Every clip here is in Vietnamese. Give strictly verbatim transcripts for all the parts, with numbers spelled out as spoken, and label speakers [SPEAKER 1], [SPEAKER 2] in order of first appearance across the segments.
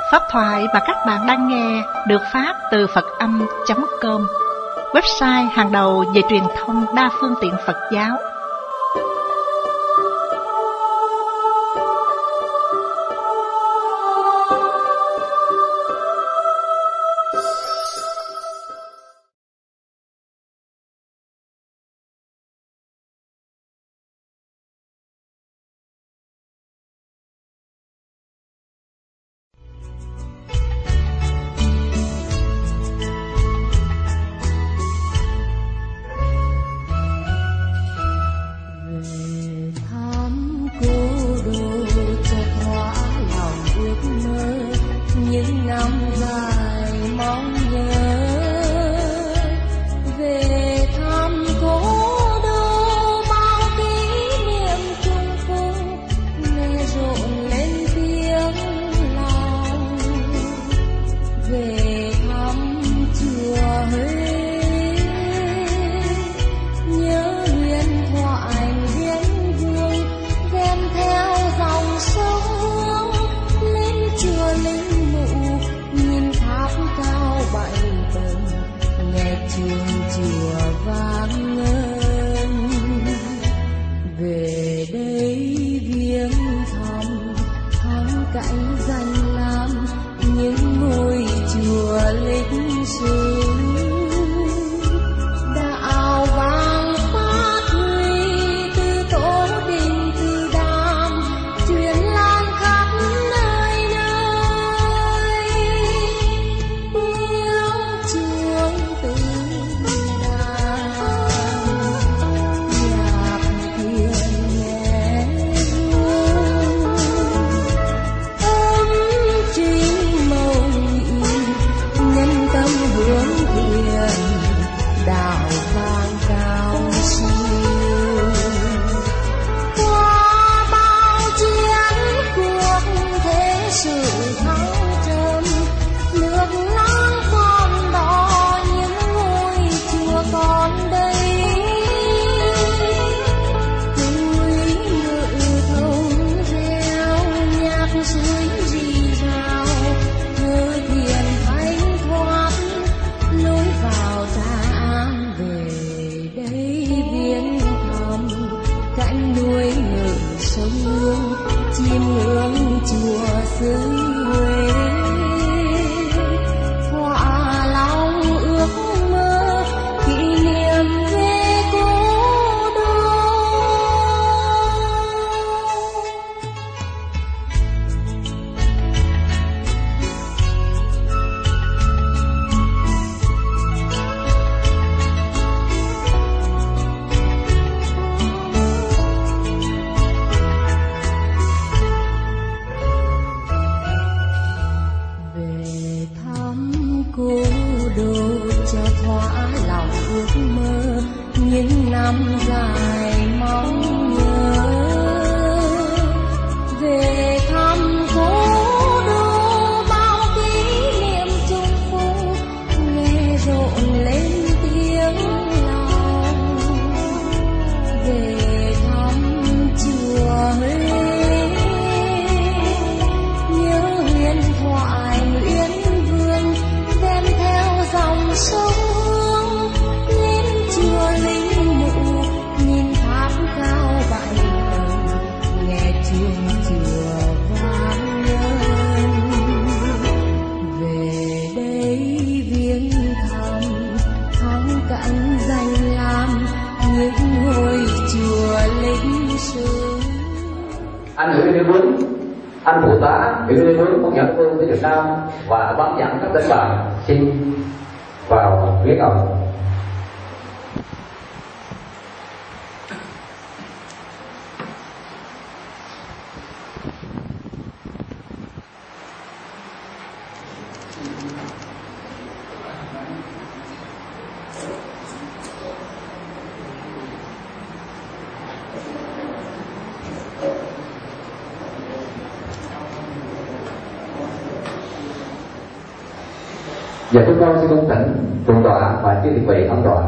[SPEAKER 1] Pháp thoại mà các bạn đang nghe được phát từ Phật Âm chấm com, website hàng đầu về truyền thông đa phương tiện Phật giáo.
[SPEAKER 2] Và bám dẫn các tên bạn xin vào viết ông. Giờ chúng con xin cung thỉnh thượng tọa và chư thiện vị thẩm tọa.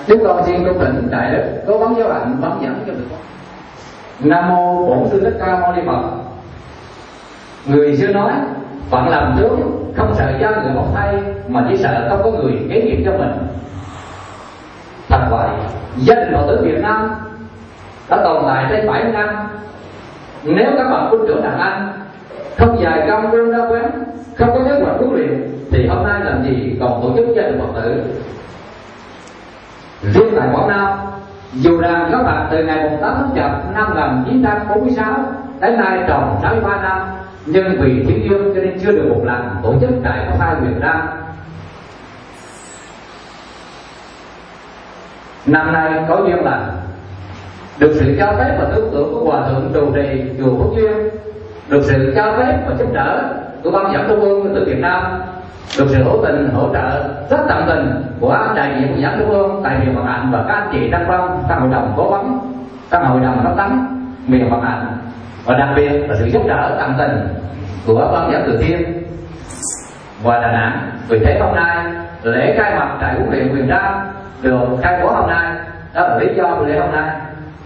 [SPEAKER 2] Chúng con xin cung thỉnh đại đức Cố Vấn Giáo Hạnh bấm dẫn cho được. Nam mô Bổn Sư Thích Ca Mâu Ni Phật. Người xưa nói phận làm tướng không sợ cho người một thay, mà chỉ sợ không có người kế nghiệp cho mình. Thật vậy, gia đình Phật tử Việt Nam đã tồn tại trên bảy mươi năm. Nếu các bậc huynh trưởng đàn anh không dài công vươn ra quán, không có kế hoạch huấn luyện, thì hôm nay làm gì còn tổ chức gia đình Phật tử. Riêng tại Quảng Nam, dù rằng có mặt từ ngày tám tháng Chạp năm một nghìn chín trăm bốn mươi sáu đến nay tròn sáu mươi ba năm, nhưng vì thiên dương cho nên chưa được một lần tổ chức đại pháp hai Việt Nam. Năm nay có duyên lành được sự cho phép và tưởng tượng của Hòa thượng trụ trì chùa Phước Duyên, được sự cho phép và giúp đỡ của ban dẫn trung ương từ Việt Nam, được sự hỗ tình hỗ trợ rất tận tình của đại diện của giảng trung ương tại miền Vận Hạnh và các anh chị trong ban trong hội đồng cố vấn, trong hội đồng đốc tấn miền Vận Hạnh, và đặc biệt là sự giúp đỡ tận tình của ban giảng Từ Thiên và Đà Nẵng. Vì thế hôm nay lễ khai mạc trại huấn luyện Huyền Trang được khai bố hôm nay, đó là lý do của lễ hôm nay.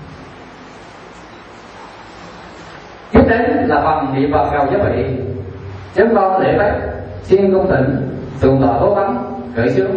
[SPEAKER 2] Tiếp đến là phần niệm Phật cầu giáo vị. Chúng con lễ phép xin cung thỉnh thượng tọa Cố Vấn khởi xướng.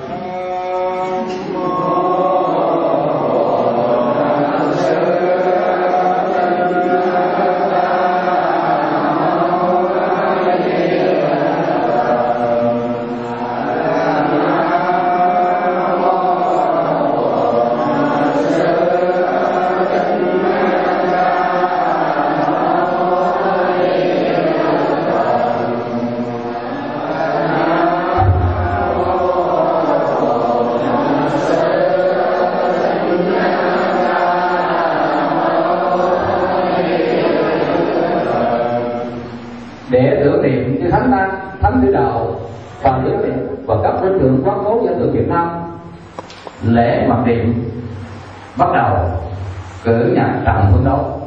[SPEAKER 2] Để tưởng niệm như thánh tăng, thánh tử đạo và tưởng niệm và các huynh trưởng quán cố gia tử Việt Nam, lễ mặc niệm bắt đầu cử nhạc trầm phương đấu.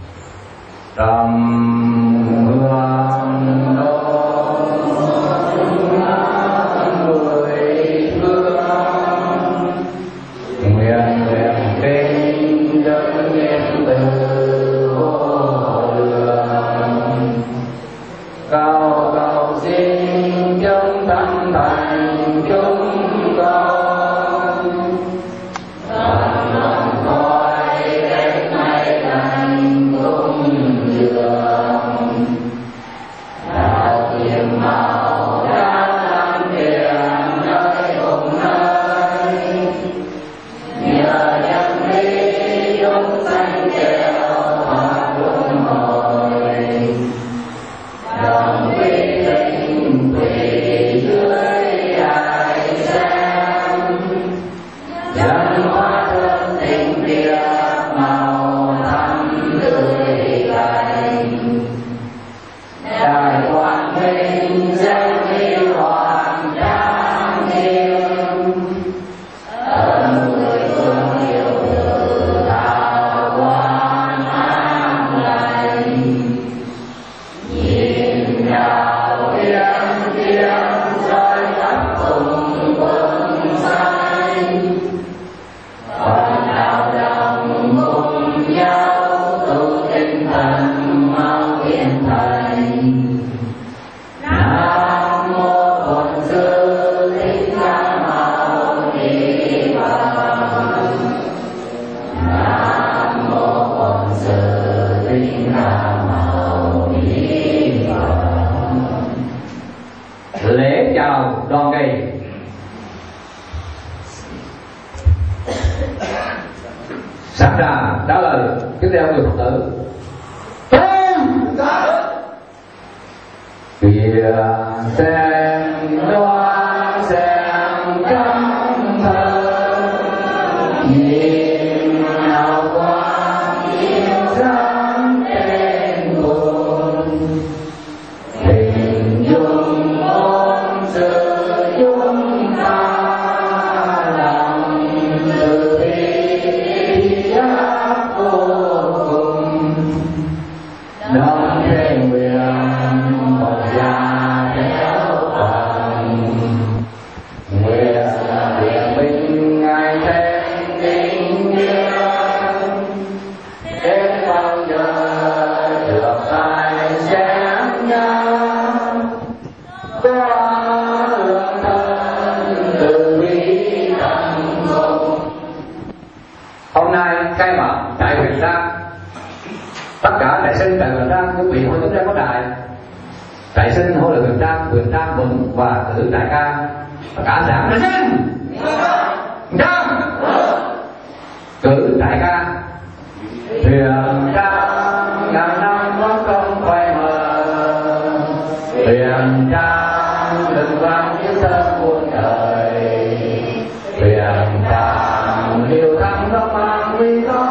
[SPEAKER 2] Trầm hương đô mười phương, nguyện nguyện kinh đơn niệm từ cao cao xin trong tâm thành chúng con, làm lòng coi đến nay thành cung dường, đạo hiền màu đã làm tiền nơi cùng nơi, nhờ nhân lý chúng sanh kêu hòa luân hồi. Đồng quy tinh quỳ dưới đại sen, dân hoa thơm tình biệt màu thắm tươi cành. Đại quang minh danh huy hoàng trang nghiêm, ơn mười phương yêu từ thảo quan an lành. Nhìn đạo hiến tiếng rơi khắp cùng quân xanh, còn đạo đồng cùng nhau tu tinh thần mau hiển thành. Nam mô Bổn Sư Thích Ca Mâu Ni Phật. Nam mô Bổn Sư Thích Ca Mâu Ni Phật. Lễ chào đoàn kỳ. Sẵn sàng trả lời tiếp theo người Phật tử. Kìa xem đoan xem trong thơ, nhìn hào quang yêu sáng trên nguồn, tình dung ôn sự chúng ta, lòng từ bi giác vô cùng, đồng thế nguyện một gia theo phần. sinh trại Huyền Trang chuẩn bị hội tướng ra có trại. Trại sinh hỗ trợ Huyền Trang, Huyền Trang vững và cử trại ca. Tất cả giảm trại sinh Trang cử trại ca. Huyền Trang ngàn năm vẫn không quay mờ, Huyền Trang đừng vang tiếng thơ muôn đời, Huyền Trang liều thắng nó mang nguy gió,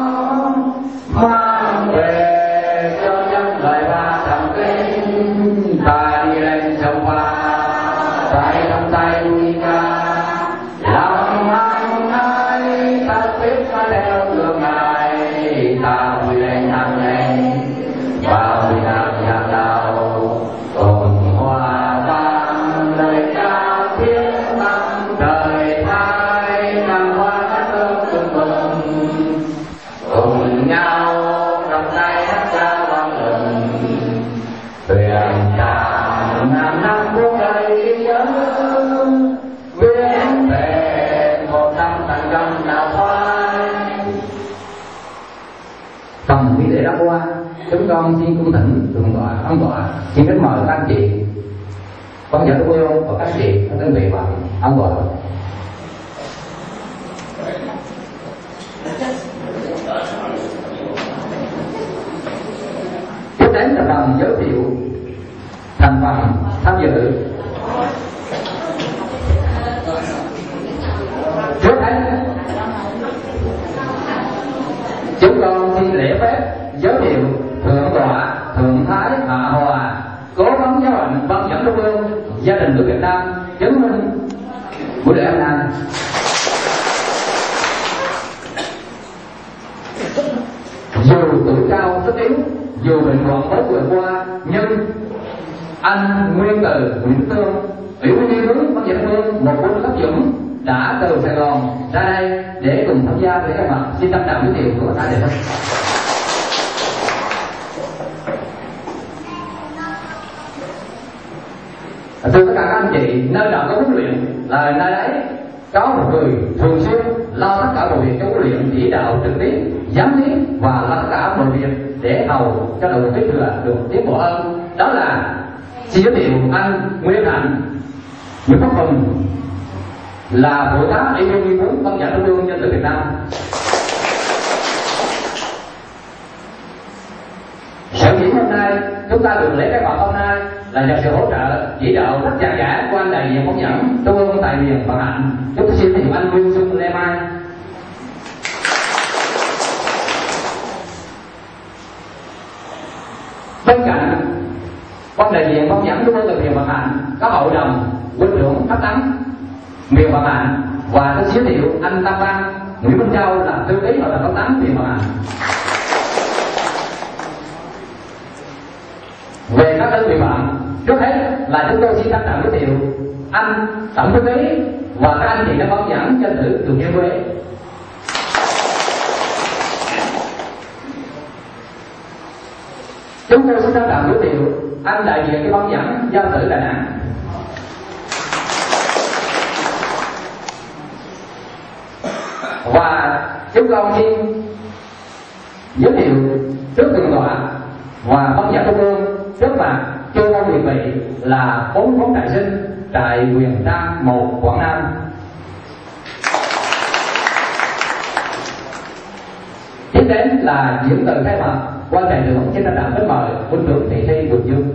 [SPEAKER 2] mang về cho nhân loại ba trăm kinh. Ta đi lên sông Pha, tay trong tay nuôi ca, lòng mang ai ta biết ta theo đường ngài. Ta vui lên thăng lên vào miền Nam nhạc đào, cùng hoa vang lời ca tiếng tâm đời thái. Năm hoa hát thơm từng mừng cùng nhau trong tay hát ca vang lừng. Huyền Trang ngàn năm muôn đời ghi nhớ, viễn về một năm thành công nào khoai. Phần quý lễ đã qua, chúng con xin cung thỉnh thượng tọa, ông tọa xin kính mời các anh chị, con giáo trung ương và các anh chị, các đơn vị và ông tọa. Tiếp đến là phần giới thiệu thành phần tham dự. Trước hết, chúng con xin lễ phép giới thiệu thượng tọa Thượng Thái Hạ Hòa, cố vấn giáo hạnh văn dẫn trung ương gia đình nước Việt Nam, chứng minh buổi lễ hôm nay. Dù tuổi cao sức yếu, dù bệnh hoạn mới vừa qua, nhưng anh nguyên từ Nguyễn Tương, ủy viên Trung ương văn dẫn trung ương, một quân cấp dũng đã từ Sài Gòn ra đây để cùng tham gia lễ khai mạc. Xin trân trọng giới thiệu của ta để thôi. Thưa tất cả các anh chị, nơi nào có huấn luyện là nơi đấy có một người thường xuyên lo tất cả mọi việc cho huấn luyện, chỉ đạo trực tiếp, giám sát và lo tất cả mọi việc để hầu cho đội kế thừa được tiến bộ hơn. Đó là xin giới thiệu anh Nguyễn Hạnh, Nguyễn Quốc Hùng, là phụ tá ủy viên nghiên cứu văn giả trung ương nhân dân Việt Nam. Sở dĩ hôm nay chúng ta được lễ khai mạc hôm nay là nhờ sự hỗ trợ chỉ đạo rất chặt chẽ của anh đại diện phóng nhẫn trung ương tại miền Vận Hạnh. Chúng tôi xin giới thiệu anh Nguyên Xuân Lê Mai. Bên cạnh quan đại diện phóng nhẫn trung ương tại miền Vận Hạnh có hội đồng huynh trưởng Tháp Tấn miền Vận Hạnh, và tôi giới thiệu anh Tam Văn Nguyễn Minh Châu là thư ký hội đồng Tháp Tấn miền Vận Hạnh. Về các đơn vị bạn, trước hết là chúng tôi xin trân trọng giới thiệu anh tổng thư ký và các anh chị đã phóng dẫn danh dự Thừa Thiên Huế. Chúng tôi xin trân trọng giới thiệu anh đại diện cái phóng dẫn giao tử Đà Nẵng. Và chúng con xin giới thiệu trước thượng tọa và phóng dẫn trung ương trước mặt chưa con địa vị là bốn phóng trại sinh trại Huyền Trang một Quảng Nam. Tiếp đến là diễn từ khai mạc quan trại trưởng xin trân trọng kính mời huynh trưởng Thị Thi Quỳnh Dương.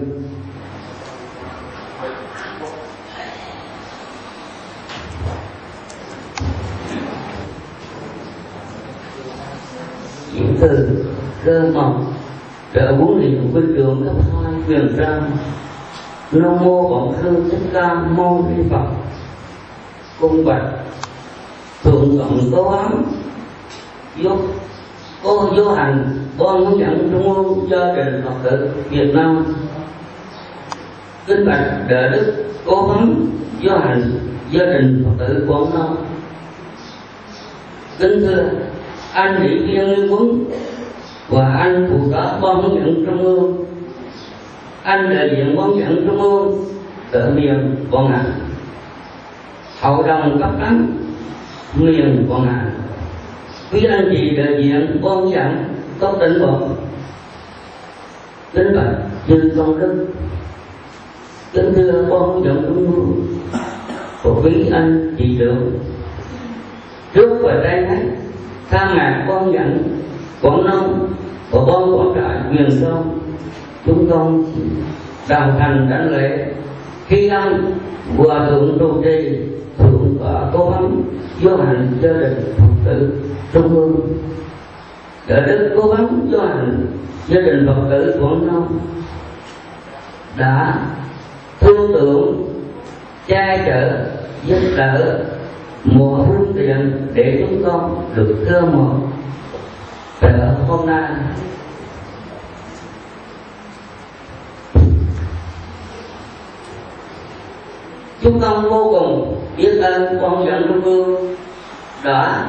[SPEAKER 3] Diễn từ cơ mộng trợ huấn luyện huynh trưởng cấp hai Huyền Trang. Nam mô Bổn Sư Thích Ca Mâu Ni Phật. Cung bạch thượng cộng cố ám vô cô vô hành ban hướng dẫn trung ương gia đình Phật tử Việt Nam. Kính bạch đệ đức cố vấn vô hành gia đình Phật tử Quảng Nam. Kính thưa anh ủy viên liên huấn và anh phụ tá ban hướng dẫn trung ương, anh đại diện ban hướng dẫn trung ương ở miền Quảng Ngãi, hội đồng cấp cán miền Quảng Ngãi, quý anh chị đại diện ban hướng dẫn các tỉnh bộ, kính bạch chư công đức, kính thưa con hướng dẫn trung ương của quý anh chị trưởng, trước và đây hết tha ngạc con nhận Quảng Nông và con quản trại Huyền Đông, chúng con đào thành đảnh lễ khi ăn hòa thượng trụ trì thượng tọa cố vấn vô hành gia đình Phật tử Trung ương, đại đức cố vấn vô hành gia đình Phật tử Quảng Nông đã thương tưởng che chở giúp đỡ mua phương tiện để chúng con được cơ một ở hôm nay. Chúng con vô cùng biết ơn con dẫn Trung ương đã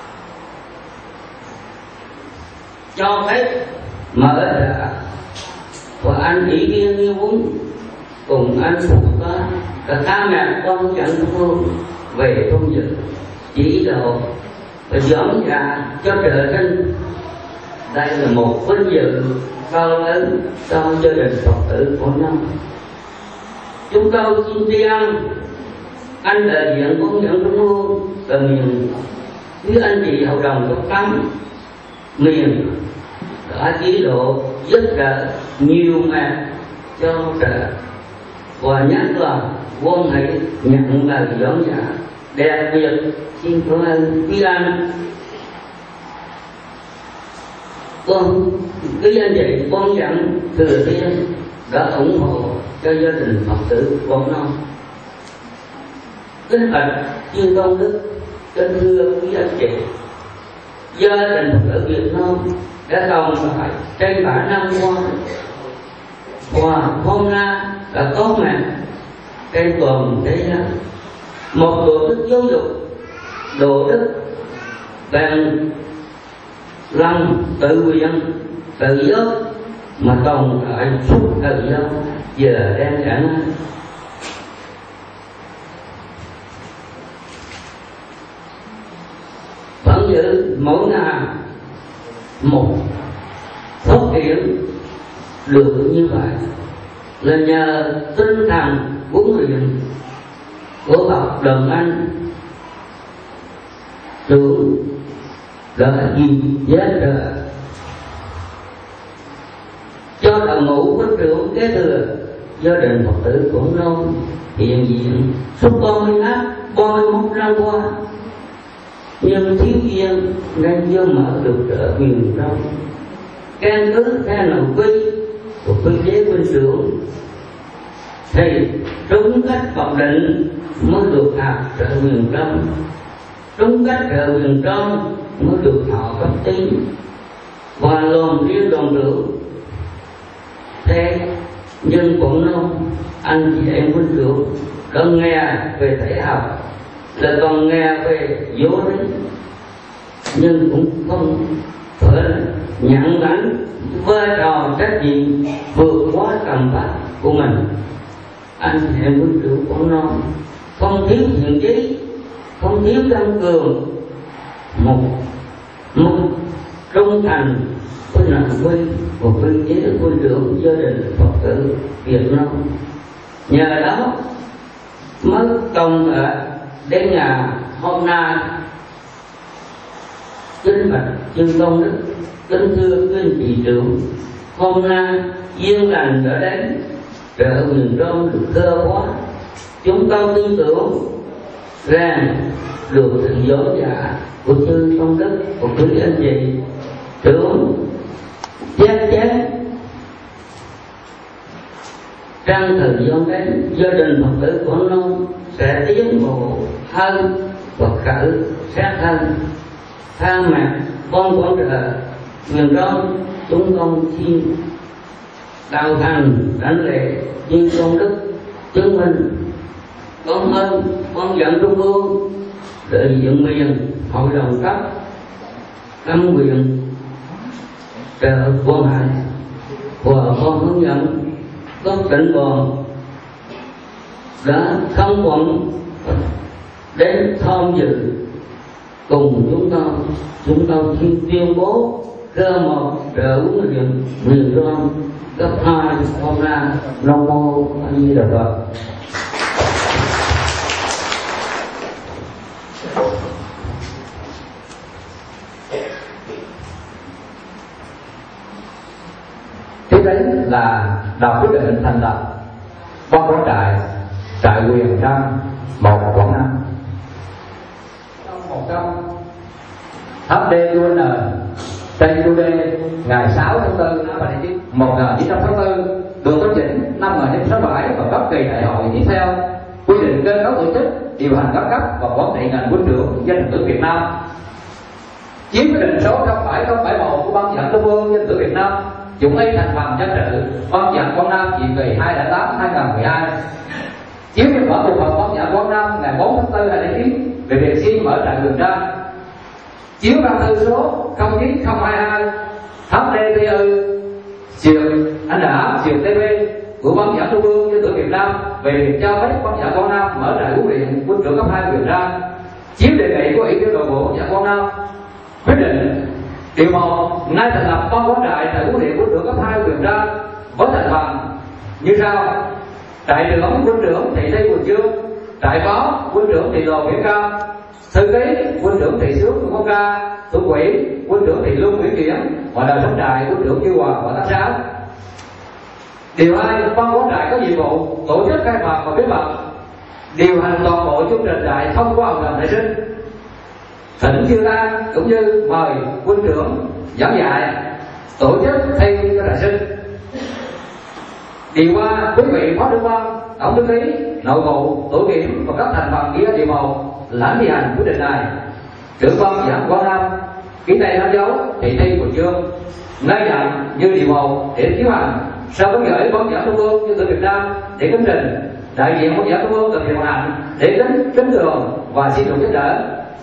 [SPEAKER 3] cho phép mở ra và anh ý kiến như muốn cùng anh phụ ta và cha mẹ con dẫn Trung ương về công việc chỉ đạo và giống ra cho trở thành đây là một vinh dự cao lớn cho gia đình Phật tử của nhau. Chúng tôi xin tri ân anh đại diện con dẫn Trung ương và miền với anh chị hậu đồng cấp tám miền đã chỉ độ giúp đỡ nhiều mẹ cho trẻ và nhắc là quan hệ nhận lời giảng giả. Đặc biệt xin cảm ơn quý anh con quý anh chị con dẫn Thừa Thiên đã ủng hộ cho gia đình Phật tử Quảng Nam. Kính bạch chư công đức, kính thưa quý anh chị, gia đình Phật tử Việt Nam đã tồn tại trên bảy năm qua và hôm nay đã có mặt trên toàn thế giới một tổ chức giáo dục độ đức bằng lòng tự nguyện tự giác mà tồn tại suốt thời gian giờ đang cả năm. Vẫn giữ mỗi ngày một phát triển được như vậy là nhờ tinh thần huấn luyện của bậc Đồng Anh trưởng đã gì giá trợ cho đội ngũ huynh trưởng kế thừa gia đình Phật tử Quảng Nam hiện diện suốt ba mươi năm ba mươi mốt năm qua, nhưng thiếu nhiên nên chưa mở được trở miền Đông. Căn cứ theo nội quy của quy chế huynh trưởng thì đúng cách Phật định mới được học trở miền Đông, đúng cách trở miền Đông mới được họ cấp tín và lòng riêng đoàn trưởng. Thế nhưng cũng không anh chị em huynh trưởng đã nghe về thể học là còn nghe về vô lý, nhưng cũng không phải nhận lãnh vai trò trách nhiệm vượt quá tầm bát của mình. Anh chị em huynh trưởng Quảng Nam không thiếu thiện chí, không thiếu tăng cường một một trung thành với nội quy và quy chế huynh trưởng gia đình Phật tử Việt Nam. Nhờ đó mới công ở đến ngày hôm nay. Kính bạch chư công đức, kính thưa quý anh chị trưởng, hôm nay duyên lành đã đến, trở miền Đông được cơ hóa. Chúng tôi tin tưởng rằng được sự dỗ dạ của chư công đức của quý anh chị trưởng chắc chắn trong thời gian đến gia đình Phật tử Quảng Nam sẽ tiến bộ hơn và khởi sát hơn. Tha mặt con quản trợ miền Đông, chúng con xin đạo thành đảnh lễ như công đức chứng minh con ơn con dẫn Trung ương đại diện miền hội đồng cấp âm quyền trợ quan hệ và con hướng dẫn các tỉnh đoàn đã không quận đến tham dự cùng chúng ta. Chúng ta xin tuyên bố Cơ một trợ uống rượu mười gram gấp hai hôm nay Nam Mô A Di Đà Phật.
[SPEAKER 2] Tiếp đến là đọc quyết định thành lập ban quản trại trại Quyền Trăng một Quảng Nam. Trong một trăm hát đê u en tê u đê ngày sáu tháng tư năm một nghìn chín trăm sáu mươi tư được tổ chỉnh năm một nghìn chín trăm sáu mươi bảy và cấp kỳ đại hội tiếp theo quy định cơ cấu tổ chức, điều hành các cấp và quản trị ngành quân trưởng dân lực Việt Nam. Chiếu quyết định số không bảy không bảy một của ban dẫn trung ương dân lực Việt Nam dụng ý thành phần dân sự ban dẫn Quảng Nam nhiệm kỳ hai nghìn không trăm lẻ tám đến hai nghìn không trăm mười hai. Chiếu kết quả cuộc họp ban dẫn Quảng Nam ngày bốn tháng tư hai nghìn không trăm lẻ chín về việc xin mở trại Quyền Trăng. Chiếu văn thư số không chín không hai hai hát đê tê u chiều anh đã chiều tê vê của ban dẫn trung ương dân sự Việt Nam về việc cho phép ban dẫn Quảng Nam mở trại huấn luyện quân trưởng cấp hai Quyền Trăng. Chiếu đề nghị của ủy viên nội bộ ban dẫn Quảng Nam quyết định điều một nay thành lập ban quản trại trại huấn luyện quân trưởng cấp hai Quyền Trăng với thành phần như sau: trại trưởng quân trưởng Thị Tây Quỳnh Dương, trại phó quân trưởng Thị Lò Nguyễn Cam, thư ký quân trưởng Thị Sướng Nguyễn Công Ca, thủ quỹ quân trưởng Thị Luân Nguyễn Kiển, hội đồng thống trại quân trưởng Như Hòa và Tám Sáu. Điều hai, ban quản trại có nhiệm vụ tổ chức khai mạc và bế mạc, điều hành toàn bộ chương trình trại thông qua hợp đồng nảy sinh, thỉnh Chư Lan cũng như mời quân trưởng giảng dạy, tổ chức thi cho trại sinh. Điều ba, quý vị phó trưởng ban, tổng thư ký, nội vụ, tổ kiểm và các thành phần kia điều một lãnh thi hành quyết định này. Trưởng ban giảng Quảng Nam ký tay đánh dấu Thị Thi Quỳnh Dương nơi nhận như điều một để tiến hành. Sau đó gửi ban giảng trung ương như từ Việt Nam để kính trình đại diện ban giảng trung ương thực hiện hành để kính kính thường và xin được giúp đỡ.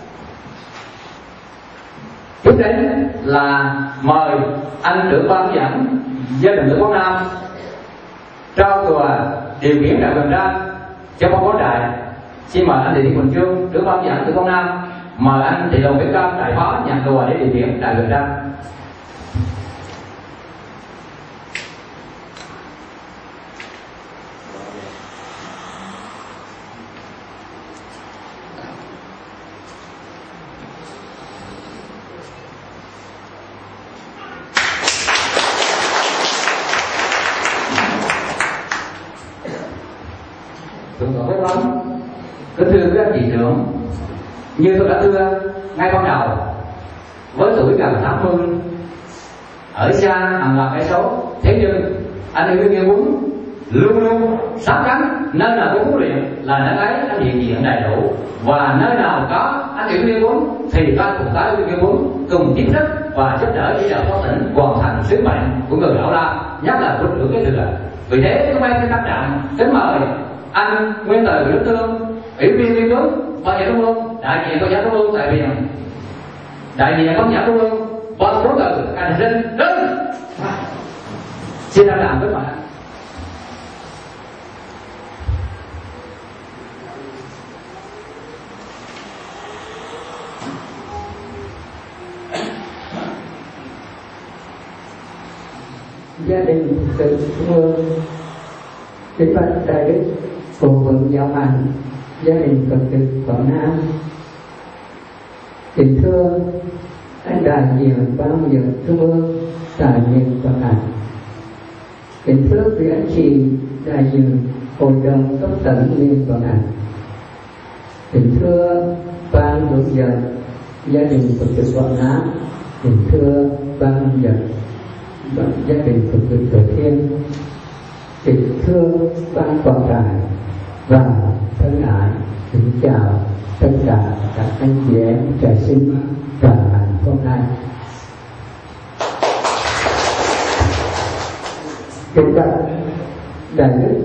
[SPEAKER 2] Tiếp đến là mời anh trưởng ban giảng gia đình của Quảng Nam trao quà điều khiển trại Quyền Trăng cho ban quản trại. Xin mời anh Thị Thị Quỳnh Dương trưởng ban giảng của Quảng Nam, mời anh Thị Lầu Nguyễn Cam trại phó nhận quà để điều khiển trại Quyền Trăng. Thượng tọa Pháp Lắm, kính thưa các vị trưởng, như tôi đã thưa ngay ban đầu, với tuổi gần tám mươi, ở xa hàng loạt cây số, thế nhưng anh yêu nghiên huấn luôn luôn sát cánh, nơi nào có huấn luyện là nơi ấy anh hiện diện đầy đủ, và nơi nào có anh yêu nghiên huấn thì ban cùng tái yêu nghiên huấn cùng tiếp sức và giúp đỡ chỉ đạo các tỉnh hoàn thành sứ mệnh của người lão la, nhất là quân trưởng cái thừa. Vì thế chúng em xin trân trọng kính mời anh Nguyên Từ Đức Thương, ủy viên nghiên cứu ban giảng trung ương, đại diện ban giảng trung ương tại viện, đại diện ban giảng trung ương ban số từ hành sinh đứng. Xin trân trọng kính mời.
[SPEAKER 4] Gia đình từ trung ương, kính bạch đại đức phụ vận giáo hành gia đình Phật tử Quảng Nam, kính thưa anh đại diện ban giảng trung ương đại diện Quảng Nam, kính thưa quý anh chị đại diện hội đồng cấp tỉnh liên Quảng Nam, kính thưa ban hướng dẫn gia đình Phật tử Quảng Nam, kính thưa ban hướng dẫn gia đình Phật tử Thừa Thiên, kính thưa ban quản trại và thân ái kính chào tất cả các anh chị em trại sinh và hành hôm nay. Kính bạch đại đức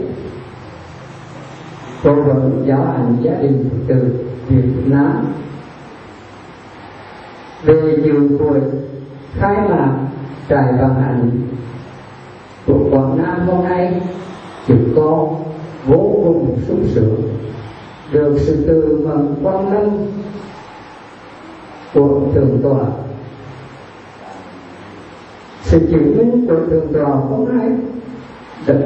[SPEAKER 4] cô vận giáo hành gia đình Phật tử Việt Nam, về dự buổi khai mạc trại vận hành của Quảng Nam hôm nay, chúng con vô cùng sung sướng được sự từ mừng quan tâm của thượng tọa sự chứng minh của thượng tọa không ai được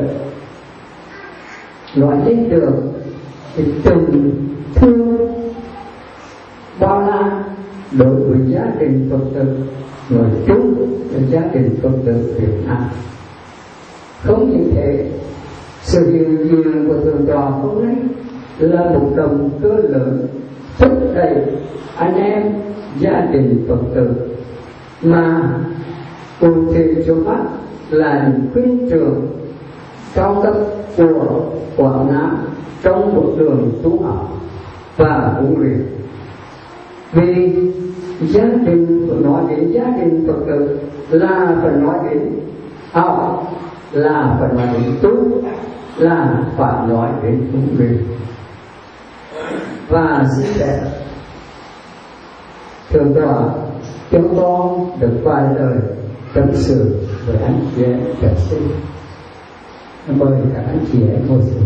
[SPEAKER 4] nói lên được cái tình thương bao la đối với gia đình Phật tử nói chung và gia đình Phật tử Việt Nam. Không như thế, sự hiện diện của thượng tọa hôm nay là một động cơ lớn thúc đẩy anh em gia đình Phật tử, mà cụ thể trước mắt là những khuyến trường cao cấp của Quảng Nam trong một đường tu học và huấn luyện. Vì gia đình nói đến gia đình Phật tử là phải nói đến học, là phải nói đến tu, là phải nói đến huấn luyện. Và xin phép thượng tọa cho con được vài lời tâm sự với anh chị em trẻ sinh. Mời các anh chị em ngồi xuống.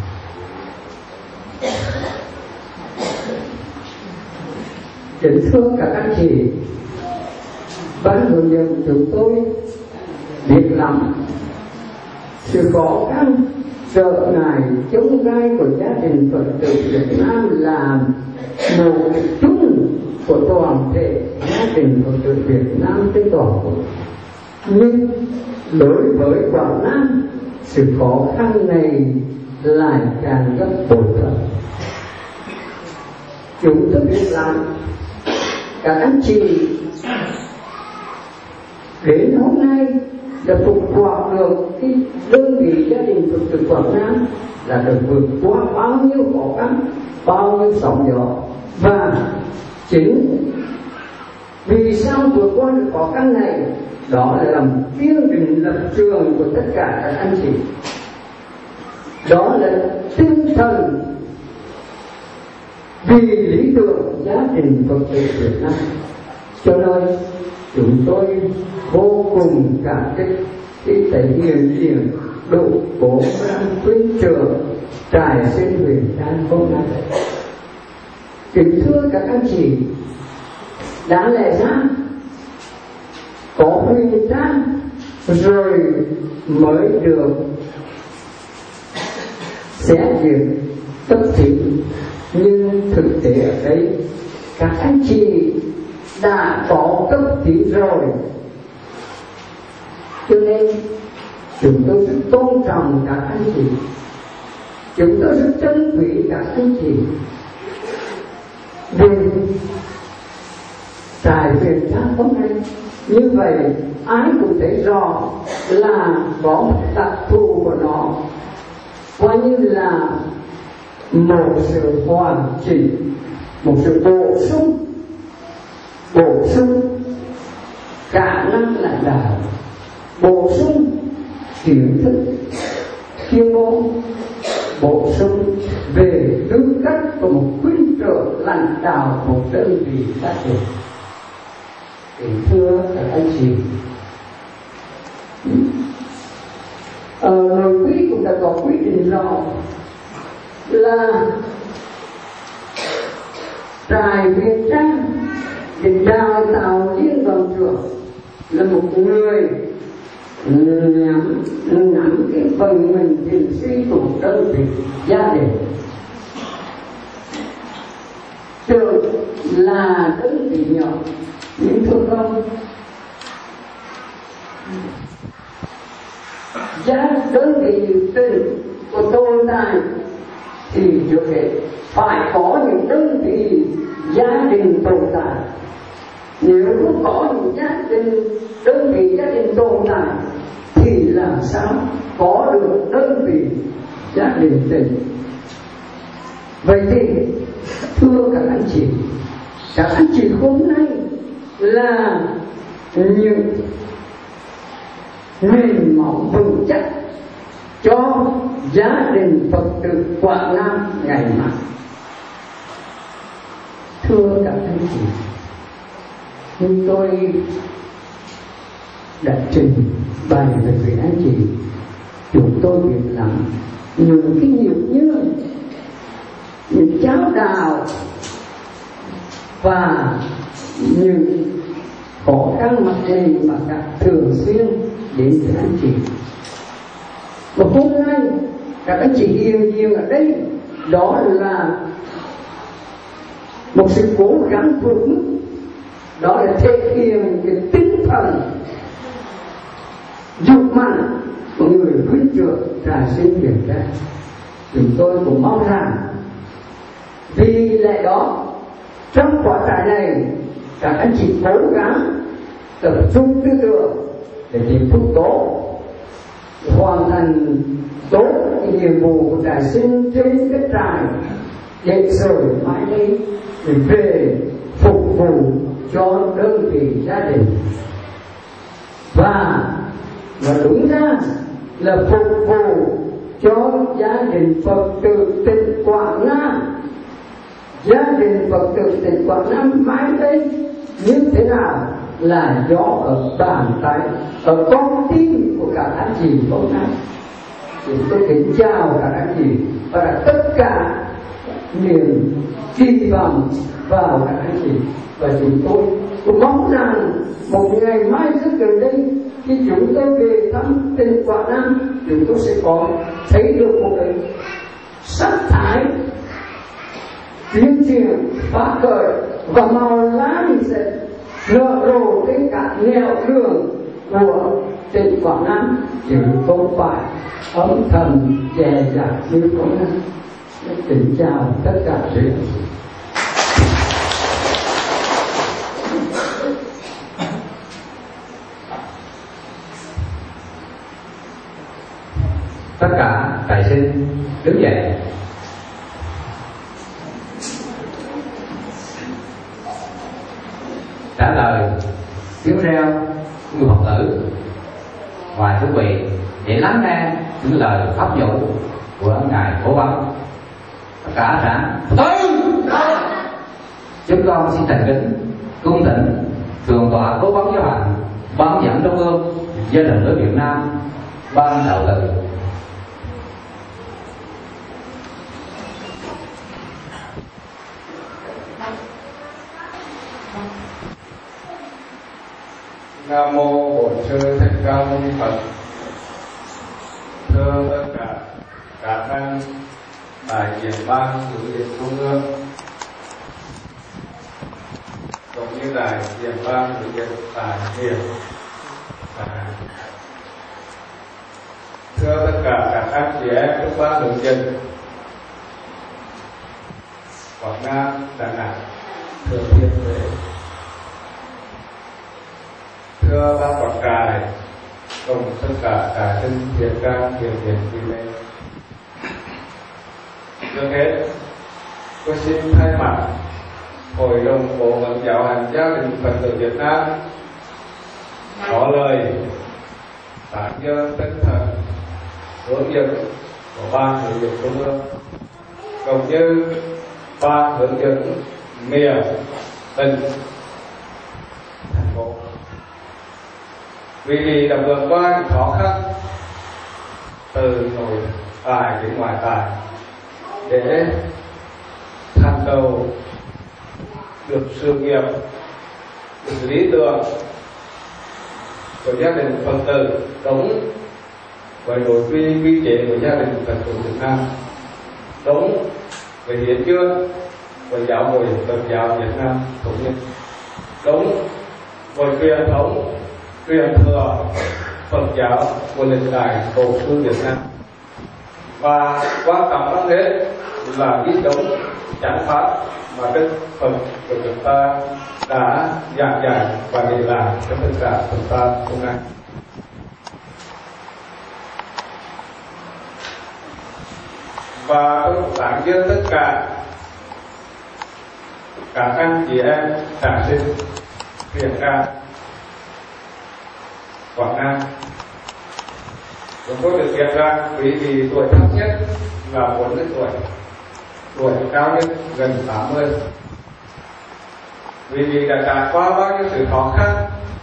[SPEAKER 4] Kính thưa các anh chị, ban hướng dẫn chúng tôi biết lắm sự khó khăn trở ngại chống gai của gia đình Phật tử Việt Nam là một chung của toàn thể gia đình Phật tử Việt Nam trên toàn quốc. Nhưng đối với Quảng Nam, sự khó khăn này lại càng gấp bội phần. Chúng tôi biết rằng các anh chị đến hôm nay đã phục hoạt được cái đơn vị gia đình Phật tử Quảng Nam là được vượt qua bao nhiêu khó khăn, bao nhiêu sóng gió. Và chính vì sao vượt qua được khó khăn này, đó là làm kiên định lập trường của tất cả các anh chị. Đó là tinh thần vì lý tưởng gia đình Phật tử Việt Nam. Cho nên chúng tôi vô cùng cảm kích khi thể hiện diện độ bố ban khuyến trường trại sinh huyền trang hôm nay. Kính thưa các anh chị, đáng lẽ ra có huyền trang rồi mới được xét duyệt cấp thị, nhưng thực tế ở đây các anh chị đã có cấp thị rồi, cho nên chúng tôi rất tôn trọng các anh chị, chúng tôi rất trân quý các anh chị. Vì trại huyền trang hôm nay như vậy, ai cũng thấy rõ là có một đặc thù của nó, coi như là một sự hoàn chỉnh, một sự bổ sung bổ sung khả năng lãnh đạo, bổ sung kiến thức chuyên môn, bổ sung về tư cách của một khuyến trưởng lãnh đạo một đơn vị phát triển. Kính thưa các anh chị, ở nội quy cũng đã có quy định rõ là trại huyền trang để đào tạo liên đoàn trưởng là một người nhắm nắm cái phần mình thiền suy của đơn vị gia đình, tưởng là đơn vị nhỏ, nhưng thưa không, gia đơn vị tình của tồn tại thì trước hết phải có những đơn vị gia đình tồn tại. Nếu không có những gia đình đơn vị gia đình tồn tại thì làm sao có được đơn vị gia đình tình. Vậy thì thưa các anh chị, các anh chị hôm nay là những nền móng vững chắc cho gia đình Phật tử Quảng Nam ngày mai. Thưa các anh chị, nhưng tôi đã trình bày về với anh chị, chúng tôi biết lắm những cái nghiệp như những cháo đào và những khó khăn mặt gì mà các thường xuyên đến với anh chị. Và hôm nay các anh chị hiện diện ở đây, đó là một sự cố gắng vững, đó là thể hiện cái tinh thần dục mạnh của người huynh trưởng trại sinh Việt Nam. Chúng tôi cũng mong rằng vì lẽ đó trong khóa trại này các anh chị cố gắng tập trung tư tưởng để tiếp tục tốt, hoàn thành tốt cái nhiệm vụ của trại sinh trên cái trại, để rồi mãi đây để về phục vụ cho đơn vị gia đình. Và và đúng ra là phục vụ cho gia đình Phật tử tỉnh Quảng Nam. Gia đình Phật tử tỉnh Quảng Nam mãi đây như thế nào là do ở bàn tay, ở con tim của các anh chị hôm nay. Chúng tôi kính chào các anh chị và tất cả niềm kỳ vọng vào các anh chị, và chúng tôi cũng mong rằng một ngày mai rất gần đây khi chúng tôi về thăm tỉnh Quảng Nam, chúng tôi sẽ có thấy được một cái sắc thái tuyên truyền phá khởi và màu lá sẽ nở rộ trên các nẻo đường của tỉnh Quảng Nam, chứ không phải âm thầm dè dặt như hôm nay. Kính chào tất cả quý vị.
[SPEAKER 2] Tất cả trại sinh đứng dậy. Trả lời tiếng reo người Phật tử ngoài chuẩn bị để lắng nghe những lời pháp dụ của ngài Phổ Văn. Tất cả đã chúng con xin thành kính cung thỉnh thượng tọa Cố Vấn Giáo hạnh, ban giảng trung ương Gia đình nước Việt Nam, ban đạo từ.
[SPEAKER 5] Nam mô Bổn Sư Thích Ca Mâu Ni Phật. Thưa tất cả các anh đại diện ban hướng dẫn trung ương cũng như đại diện ban hướng dẫn tại huyện. Thưa tất cả các anh chị em trong ban hướng dẫn Quảng Nam, Đà Nẵng, Thừa Thiên Huế. Thưa ban quản trại cùng tất cả cả sinh thiện ca thiện thiện quy lệ. Trước hết, tôi xin thay mặt Hội đồng Bộ phận Giáo hành Gia đình Phật tử Việt Nam có lời tán dương tinh thần hướng dẫn của ban hướng dẫn trung ương cũng như ban hướng dẫn miền tỉnh thành phố, vì vì đã vượt qua những khó khăn từ nội tại đến ngoại tại để thành tựu được sự nghiệp, được lý tưởng của gia đình Phật tử đúng với nội quy quy chế của gia đình Phật tử Việt Nam, đúng với hiến chương của giáo hội Phật giáo Việt Nam thống nhất, đúng với truyền thống truyền thừa Phật giáo của lịch đại tổ sư Việt Nam, và quan trọng hơn hết là biết đúng chánh pháp mà Đức Phật của chúng ta đã giảng dạy và để lại cho tất cả chúng ta hôm nay. Và tôi cũng tán dương tất cả các anh chị em trại sinh Việt Nam, Quảng Nam. Chúng tôi được biết rằng quý vị tuổi thấp nhất là bốn mươi tuổi, tuổi cao nhất gần tám mươi. Quý vị đã trải qua bao nhiêu sự khó khăn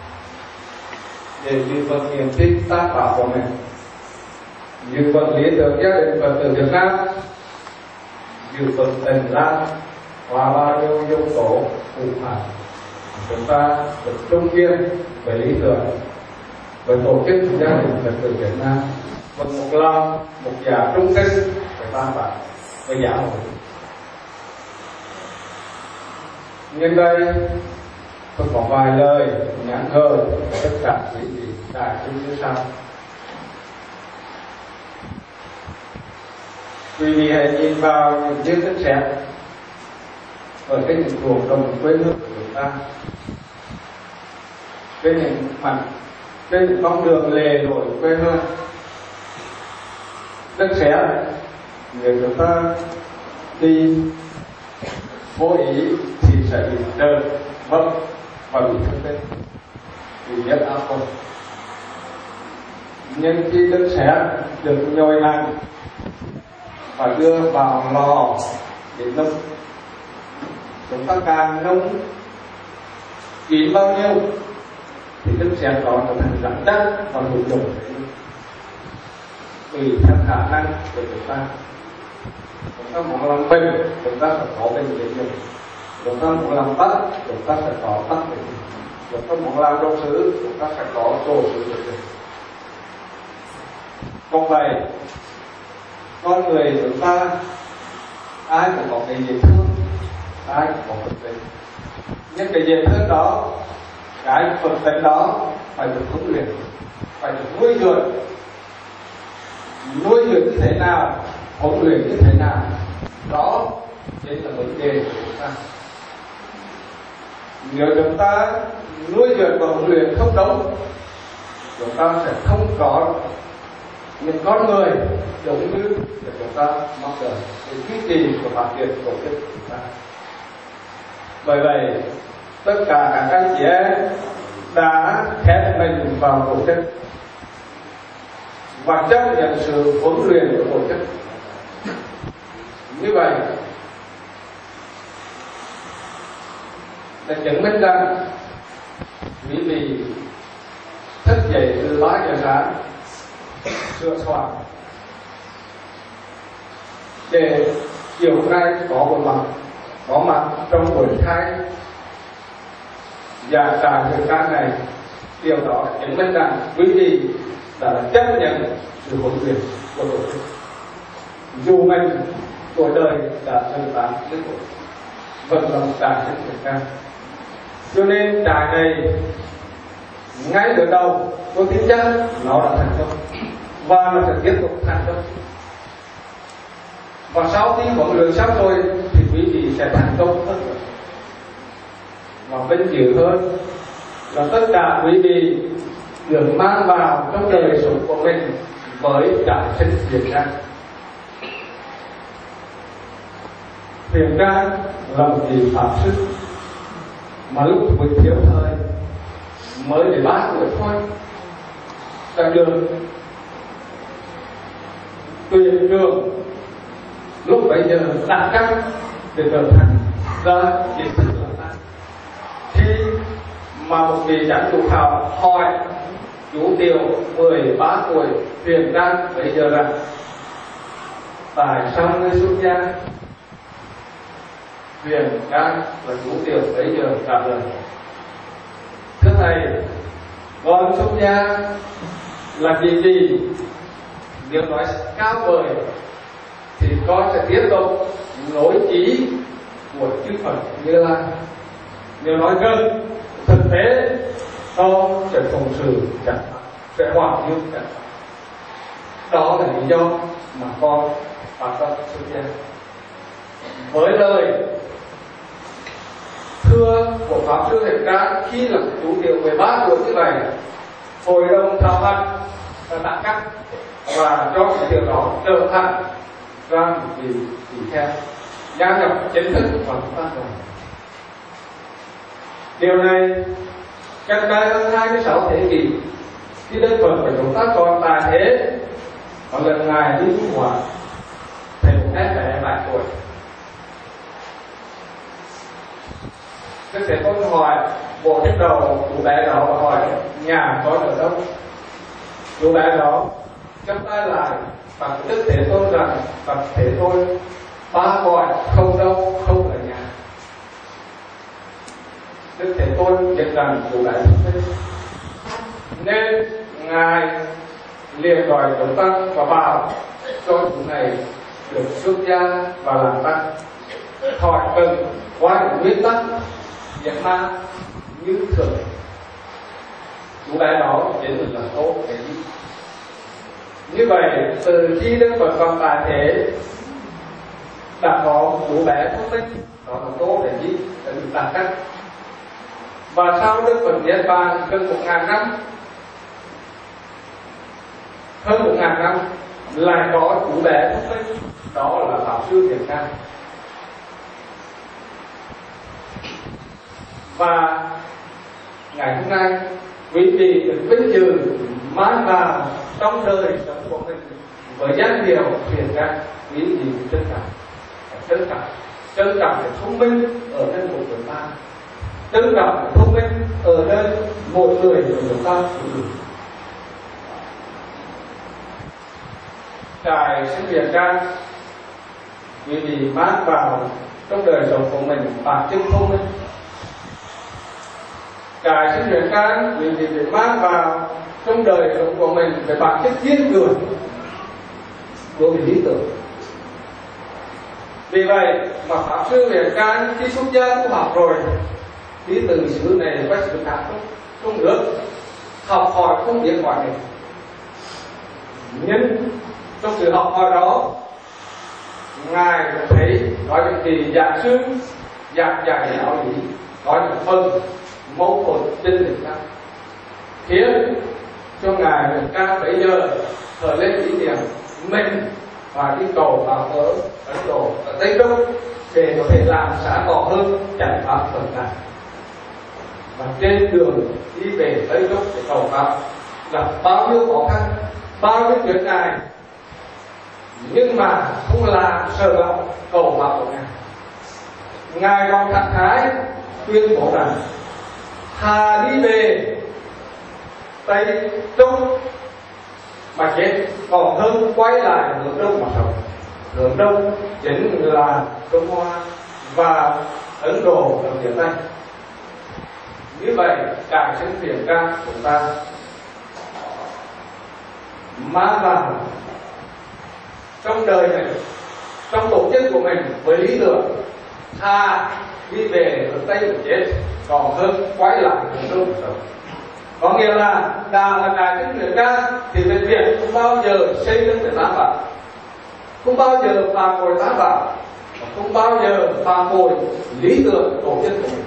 [SPEAKER 5] để giữ vững niềm tin tác bảo của mình, giữ vững lý tưởng gia đình Phật tử Việt Nam, giữ vững tình làng qua bao nhiêu yếu tố cụ thể. chúng ta được trung kiên với lý tưởng, với tổ chức gia đình Phật tử Việt Nam, một một lòng, một giả trung sinh với ban bản, với giáo hội. Nhân đây tôi có vài lời nhắn gửi tất cả quý vị đại chúng như sau. Quý vị hãy nhìn vào những chiếc đất sét ở trên những ruộng đồng quê hương của chúng ta, trên những mặt, trên những con đường lề lối quê hương. Đất sét người chúng ta đi vô ý thì sẽ bị đợt vấp và bị thương tích, bị nhất áp không. Nhưng khi đất sét được nhồi nặng và đưa vào lò để nung, chúng ta càng nung kín bao nhiêu thì đất sét đó trở thành rắn chắc và hữu dụng tùy theo khả năng của chúng ta. Chúng ta muốn làm bình, chúng ta sẽ có bình để dùng. Chúng ta muốn làm tắt, chúng ta sẽ có tắt để dùng. Chúng ta muốn làm đồ sứ, chúng ta sẽ có đồ sứ để dùng. Còn vậy, con người chúng ta ai cũng có cái dễ thương, ai cũng có phật tính. Nhưng cái dễ thương đó, cái phật tính đó phải được huấn luyện, phải được nuôi dưỡng. Nuôi dưỡng như thế nào, huấn luyện như thế nào, đó chính là vấn đề của chúng ta. Nếu chúng ta nuôi dưỡng và huấn luyện không đúng, chúng ta sẽ không có những con người giống như để chúng ta mong đợi để duy trì và phát triển tổ chức của chúng ta. Bởi vậy, tất cả các anh chị em đã khép mình vào tổ chức và chấp nhận sự huấn luyện của tổ chức. Như vậy để chứng minh rằng quý vị thức dậy từ ba giờ sáng sửa soạn để chiều nay có một mặt có mặt trong buổi khai và tại thời gian này, điều đó chứng minh rằng quý vị đã chấp nhận sự huấn luyện của tổ chức. Dù mình tuổi đời đã hơn tám mươi tuổi, vẫn là một đại nhân Việt Nam. Cho nên trại này ngay từ đầu tôi tin chắc nó đã thành công và nó sẽ tiếp tục thành công. Và sau khi huấn luyện xong rồi thì quý vị sẽ thành công hơn nữa. Và vinh dự hơn là tất cả quý vị được mang vào trong đời sống của mình với đại sinh Việt Nam. Huyền Trang là một vị pháp sư mà lúc tuổi thiếu thời mới để ba tuổi thôi đã được tuyển trường lúc bấy giờ đặt cách để trở thành ra kiến thức làm ăn. Khi mà một vị giảng chủ khảo hỏi chú Tiều mười ba tuổi Huyền Trang bấy giờ rằng tại sao ngươi xuất gia? Huyền Trang và chú Tiều bấy giờ trả lời: thưa thầy, con xuất gia là gì gì? Nếu nói cao vời thì con sẽ tiếp tục nối chí của chư Phật Như Lai. Nếu nói gần thực tế, con sẽ phụng sự chẳng sẽ hoàn như chẳng. Đó là lý do mà con phát tâm xuất gia. Với lời thưa của Pháp Sư Huyền Trang khi là chú Tiều mười ba tuổi như vậy, hội đồng thảo luận và tặng cách và cho cái điều đó trở thành ra một vị tỷ kheo gia nhập chính thức vào chúng ta rồi. Điều này cách đây hơn hai mươi sáu thế kỷ, khi Đức Phật của chúng ta còn tại thế, có lần ngài đi du ngoại, thầy một em bé bảy tuổi. Đức Thế Tôn hỏi bộ tiếp đầu chú bé đó và hỏi nhà có ở đâu. Chú bé đó chắp tay lại và Đức Thế Tôn rằng: Phật Thế Tôn, ba gọi không đâu, không ở nhà. Đức Thế Tôn luôn nhận rằng chủ đại thông minh, nên ngài liền gọi chúng ta và bảo cho chủ này được xuất gia và làm tăng, khỏi cần qua những nguyên tắc nhận ma như thường. Chủ đại đó chính là tốt cái gì? Như vậy từ khi Đức Phật còn tại thế đã có chủ bé thông minh, đó là tốt để gì? Để được đạt cách. Và sau Đức Phật niết bàn gần một ngàn năm, hơn một ngàn năm lại có chủ bé thông minh, đó là Pháp Sư Thiện Căn. Và ngày hôm nay quý vị được vinh dự mang vào trong đời sống của mình với danh hiệu Thiện Căn. Quý vị trân trọng, trân trọng, trân trọng cái thông minh ở trên một người ta, trân trọng cái thông minh ở nơi một người của chúng ta. Ngài Sư Thiện Căn quý vị mang vào trong đời sống của mình bản chất thông minh. Ngài Sư Thiện Căn quý vị mang vào trong đời sống của mình về bản chất kiên cường của vị lý tưởng. Vì vậy mà Pháp Sư Thiện Căn khi xuất gia tu học rồi, đi từ xứ này qua xứ khác không được, học hỏi không biết hỏi này. Nhưng trong sự học hỏi đó, ngài thấy nói những gì giảng sư giảng dạy đạo lý, nói những phần mâu thuẫn trên thực tế, khiến cho ngài Thiện Căn bây giờ thở lên ý niệm mình và đi cầu vào ở Ấn Độ, ở Tây Đông để có thể làm sáng tỏ hơn giải pháp phần này. Và trên đường đi về Tây Đông để cầu vào gặp bao nhiêu khó khăn, bao nhiêu chuyện ngài, nhưng mà không làm sợ lòng cầu vào của ngài. Ngài còn thẳng khái tuyên bố rằng thà đi về Tây Đông mà chết còn hơn quay lại hướng Đông mà sống. Hướng Đông chính là Trung Hoa và Ấn Độ ở phía Tây. Như vậy Đại Sư Thiện Căn chúng ta mang vào trong đời này, trong tổ chức của mình với lý tưởng thà đi về hướng Tây mà chết còn hơn quay lại hướng Đông mà sống. Có nghĩa là đã là Đại Sư Thiện Căn thì về việc không bao giờ xây dựng về tám bảo, không bao giờ phản bội tám bảo, không bao giờ phản bội lý tưởng tổ chức của mình.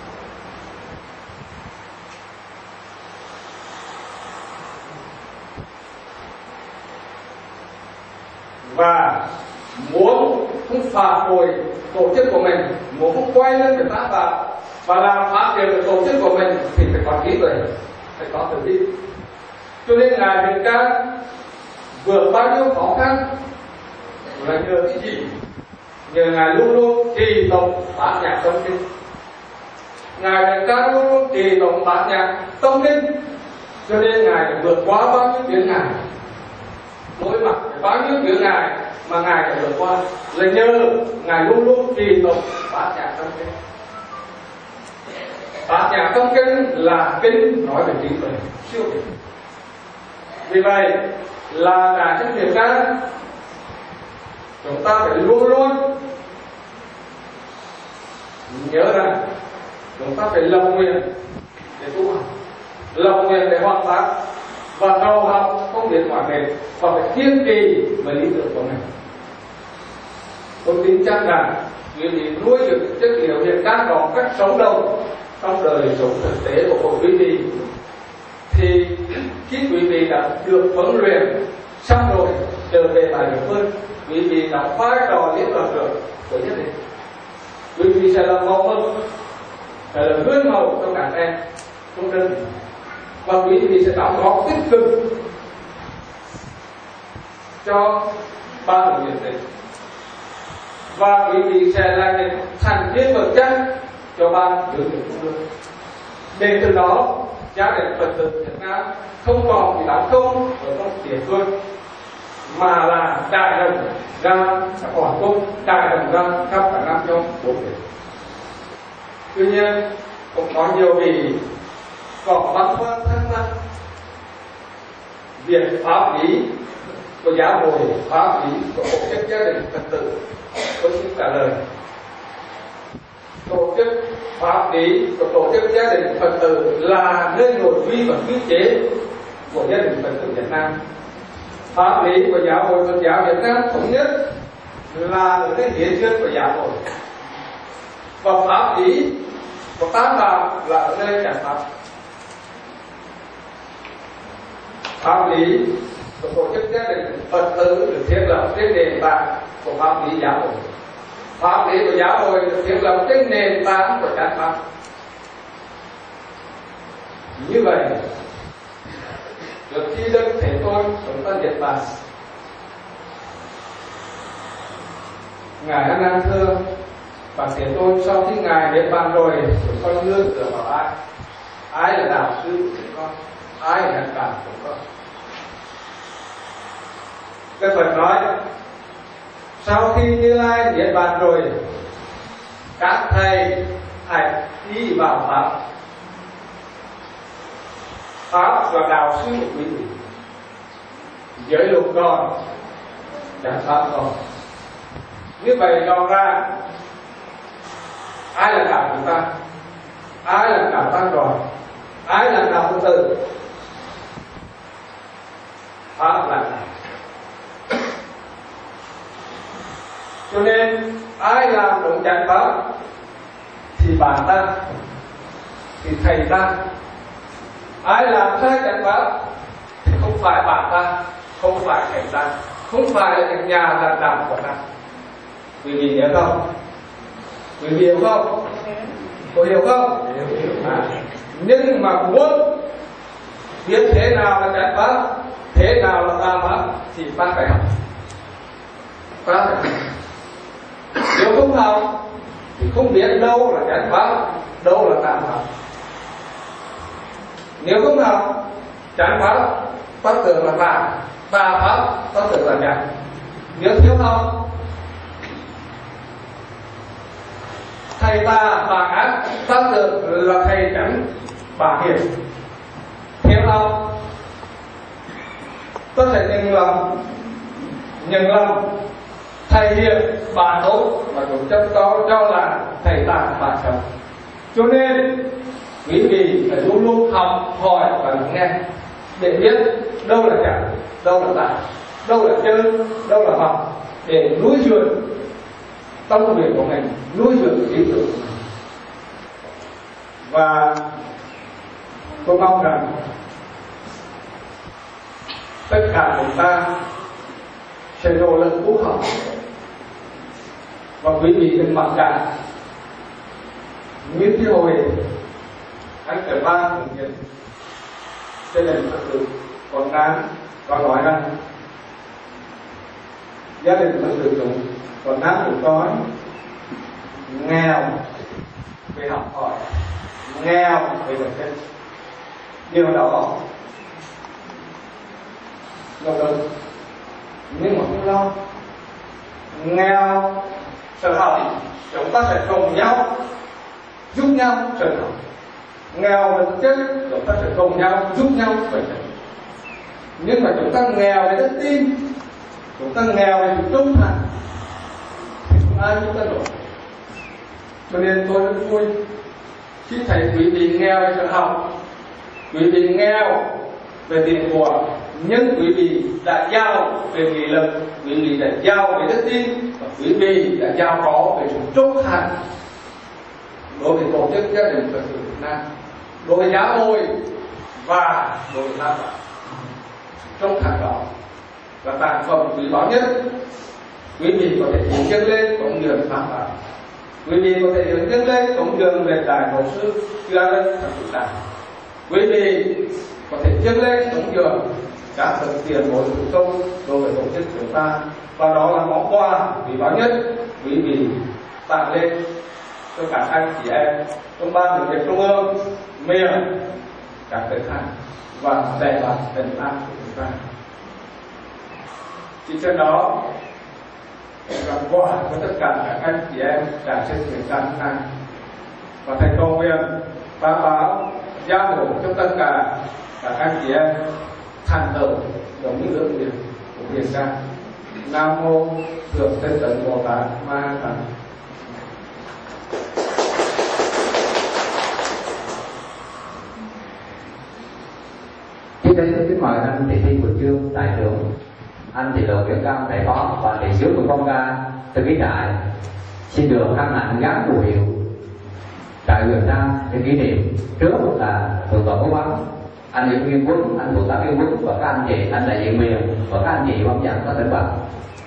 [SPEAKER 5] Và muốn không phản bội tổ chức của mình, muốn không quay lên về tám bảo và làm phát triển được tổ chức của mình thì phải có trí tuệ, phải có tự tin. Cho nên ngài Thiện Căn vượt bao nhiêu khó khăn là nhờ cái gì? Nhờ ngài luôn luôn trì tụng bát nhã tâm kinh. Ngài Thiện Căn luôn luôn trì tụng bát nhã tâm kinh, cho nên ngài vượt qua bao nhiêu chuyện ngài, đối mặt với bao nhiêu chuyện ngài mà ngài đã vượt qua là nhờ ngài luôn luôn trì tụng bát nhã tâm kinh. Bát nhã tâm kinh là kinh nói về trí tuệ siêu việt. Vì vậy là Đại Sư Thiện Căn chúng ta phải luôn luôn nhớ rằng chúng ta phải lập nguyện để tu học, lập nguyện để hoàn pháp và cầu học không biết ngoại mệt, và phải kiên trì với lý tưởng của mình. Tôi tin chắc rằng quý vị nuôi được chất liệu Thiện Căn đó cách sống động trong đời sống thực tế của quý vị, thì khi quý vị đã được huấn luyện xong rồi trở về tại địa phương, quý vị đóng vai trò liên đoàn trưởng của nhất định, quý vị sẽ là mẫu mực, sẽ là gương mẫu cho các em trong đơn vị, và quý vị sẽ đóng góp tích cực cho ba người nhiệt tình, và quý vị sẽ là những thành viên vững chắc cho ban giữ gìn trung ương. Để từ đó gia đình Phật tử Việt Nam không còn chỉ đóng công ở trong địa phương, mà là đại đồng ra toàn quốc, đại đồng ra khắp cả năm trong bốn biển. Tuy nhiên cũng có nhiều vị còn băn khoăn thắc mắc việc pháp lý của giáo hội, pháp lý của tổ chức gia đình Phật tử. Tôi xin trả lời. Tổ chức pháp lý của tổ chức gia đình Phật tử là nơi nội quy và quy chế của gia đình Phật tử Việt Nam. Pháp lý của giáo hội Phật giáo Việt Nam thống nhất là ở cái hiến chương của giáo hội, và pháp lý của tam đạo là ở nơi chánh pháp. Pháp lý của tổ chức gia đình Phật tử được thiết lập trên nền tảng của pháp lý giáo hội. Pháp lý của giáo hội được thiết lập trên nền tảng của chánh pháp. Như vậy, được khi Đức Thế Tôn sống tại Nhật Bản, Ngài A Nan thưa và Thế Tôn sau khi Ngài Niết Bàn rồi, chúng con nương tựa vào ai? Ai là đạo sư của chúng con? Ai là nhân cảm của chúng con? Đức Phật nói, sau khi Như Lai Niết Bàn rồi, các thầy hãy đi vào pháp. Pháp và đạo sư của quý vị. Giới luật còn, chánh pháp còn. Như vậy rõ ra, ai là đạo chúng ta? Ai là đạo tăng đoàn? Ai là đạo Phật tử? Pháp là đạo. Cho nên ai làm đúng chánh pháp thì bạn ta, thì thầy ta. Ai làm sai chánh pháp thì không phải bạn ta, không phải thầy ta, không phải là những nhà lãnh đạo của ta. Quý vị hiểu không? Quý vị hiểu không? Có hiểu không? À, nhưng mà muốn biết thế nào là chánh pháp, thế nào là tà pháp thì ta phải học. Ta phải học. Nếu không học thì không biết đâu là chánh pháp, đâu là tà pháp. Nếu không học chánh pháp, ta tưởng là tà, tà pháp, ta tưởng là chánh. Nếu thiếu học, thầy ta bà ác, ta tưởng là thầy chánh, bà hiền. Thiếu học, ta sẽ nhận lầm, nhận lầm thầy hiền, bà tốt, mà cũng chấp to cho là thầy ta, bà xấu. Cho nên quý vị phải luôn luôn học, hỏi và lắng nghe để biết đâu là chánh, đâu là tà, đâu là chân, đâu là học, để nuôi dưỡng tâm nguyện của mình, nuôi dưỡng trí tưởng của mình. Và tôi mong rằng tất cả chúng ta sẽ nỗ lực cố học, và quý vị đừng mặc cảm như cái hồi anh Trở Ba cùng nhận cho nên Phật tử còn ngán và nói rằng gia đình Phật tử chúng còn ngán cũng có nghèo về học hỏi, nghèo về vật chất, điều đó là đúng, nhưng mà không lo. Nghèo sở học chúng ta sẽ cùng nhau giúp nhau sở học, nghèo vật chất chúng ta sẽ cùng nhau giúp nhau vật chất. Nhưng mà chúng ta nghèo về đức tin, chúng ta nghèo về sự trung thành thì không ai giúp ta nổi. Cho nên tôi rất vui khi thấy quý vị nghèo về sở học, quý vị nghèo về tiền của, nhưng quý vị đã giàu về nghị lực, quý vị đã giàu về đức tin, và quý vị đã giàu có về sự trung thành đối với tổ chức gia đình Phật tử Việt Nam, đối với giáo hội và đối với Nam Đạo. Trung thành đó là sản phẩm quý báu nhất. Quý vị có thể hướng dẫn lên cống đường Pháp Pháp, quý vị có thể hướng dẫn lên cống đường về Đại Tổ sư Chư A Lân Thập Tự Đà, quý vị có thể dâng lên cống đường các phần tiền bồi thủ công đối với tổ chức chúng ta, và đó là món quà quý báu nhất quý vị tặng lên cho các anh chị em trong ban thực hiện trung ương, miền, các tỉnh thành và đại bản Việt Nam của chúng ta. Chỉ trên đó làm quà với tất cả các anh chị em đã trên miền Nam này, và thầy cầu nguyện Đảm bảo gia hộ cho tất cả các anh chị em thành tựu giống như ước nguyện của Việt Nam. Nam mô Thượng Tinh Tấn Bồ Tát Ma Tát.
[SPEAKER 2] Tiếp đến tôi kính mời anh Thị Thi Quỳnh Dương, đại trưởng, anh Thị Lộ Nguyễn Cam, đại phó và đại sứ của Phong Ca, thư ký trại xin được hân hạnh gắn phù hiệu trại Huyền Nam để kỷ niệm. Trước là thượng tọa cố vấn anh Nguyễn Nguyên Quân, anh Thượng tá Nguyên Quân và các anh chị, anh đại diện miền và các anh chị ban giảng các tỉnh bạn.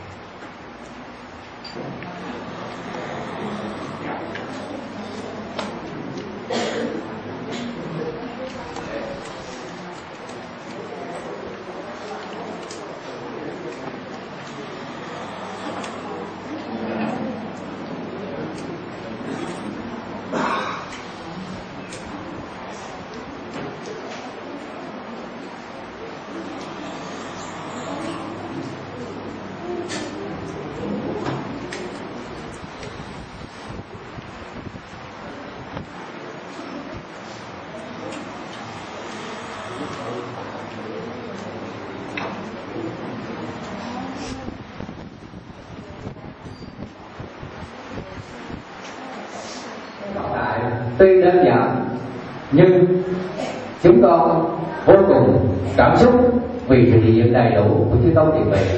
[SPEAKER 2] Tuy đơn giản nhưng chúng con vô cùng cảm xúc vì sự hiện diện đầy đủ của chư tôn tiền vị.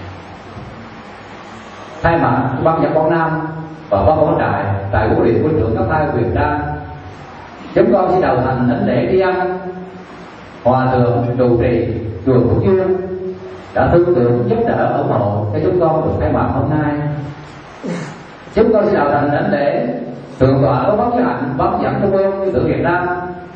[SPEAKER 2] Thay mặt ban giảng Quảng Nam và ban quản trại tại Quốc điện Quân trưởng cấp hai Việt Nam, chúng con xin đầu thành thỉnh lễ tri ân Hòa thượng trụ trì chùa Phúc Dương đã thương tượng giúp đỡ ủng hộ cho chúng con được khai mạc hôm nay. Chúng con xin đầu thành thỉnh lễ Thượng tọa có bác hạnh bác giảng Trung ương Tư tưởng Việt Nam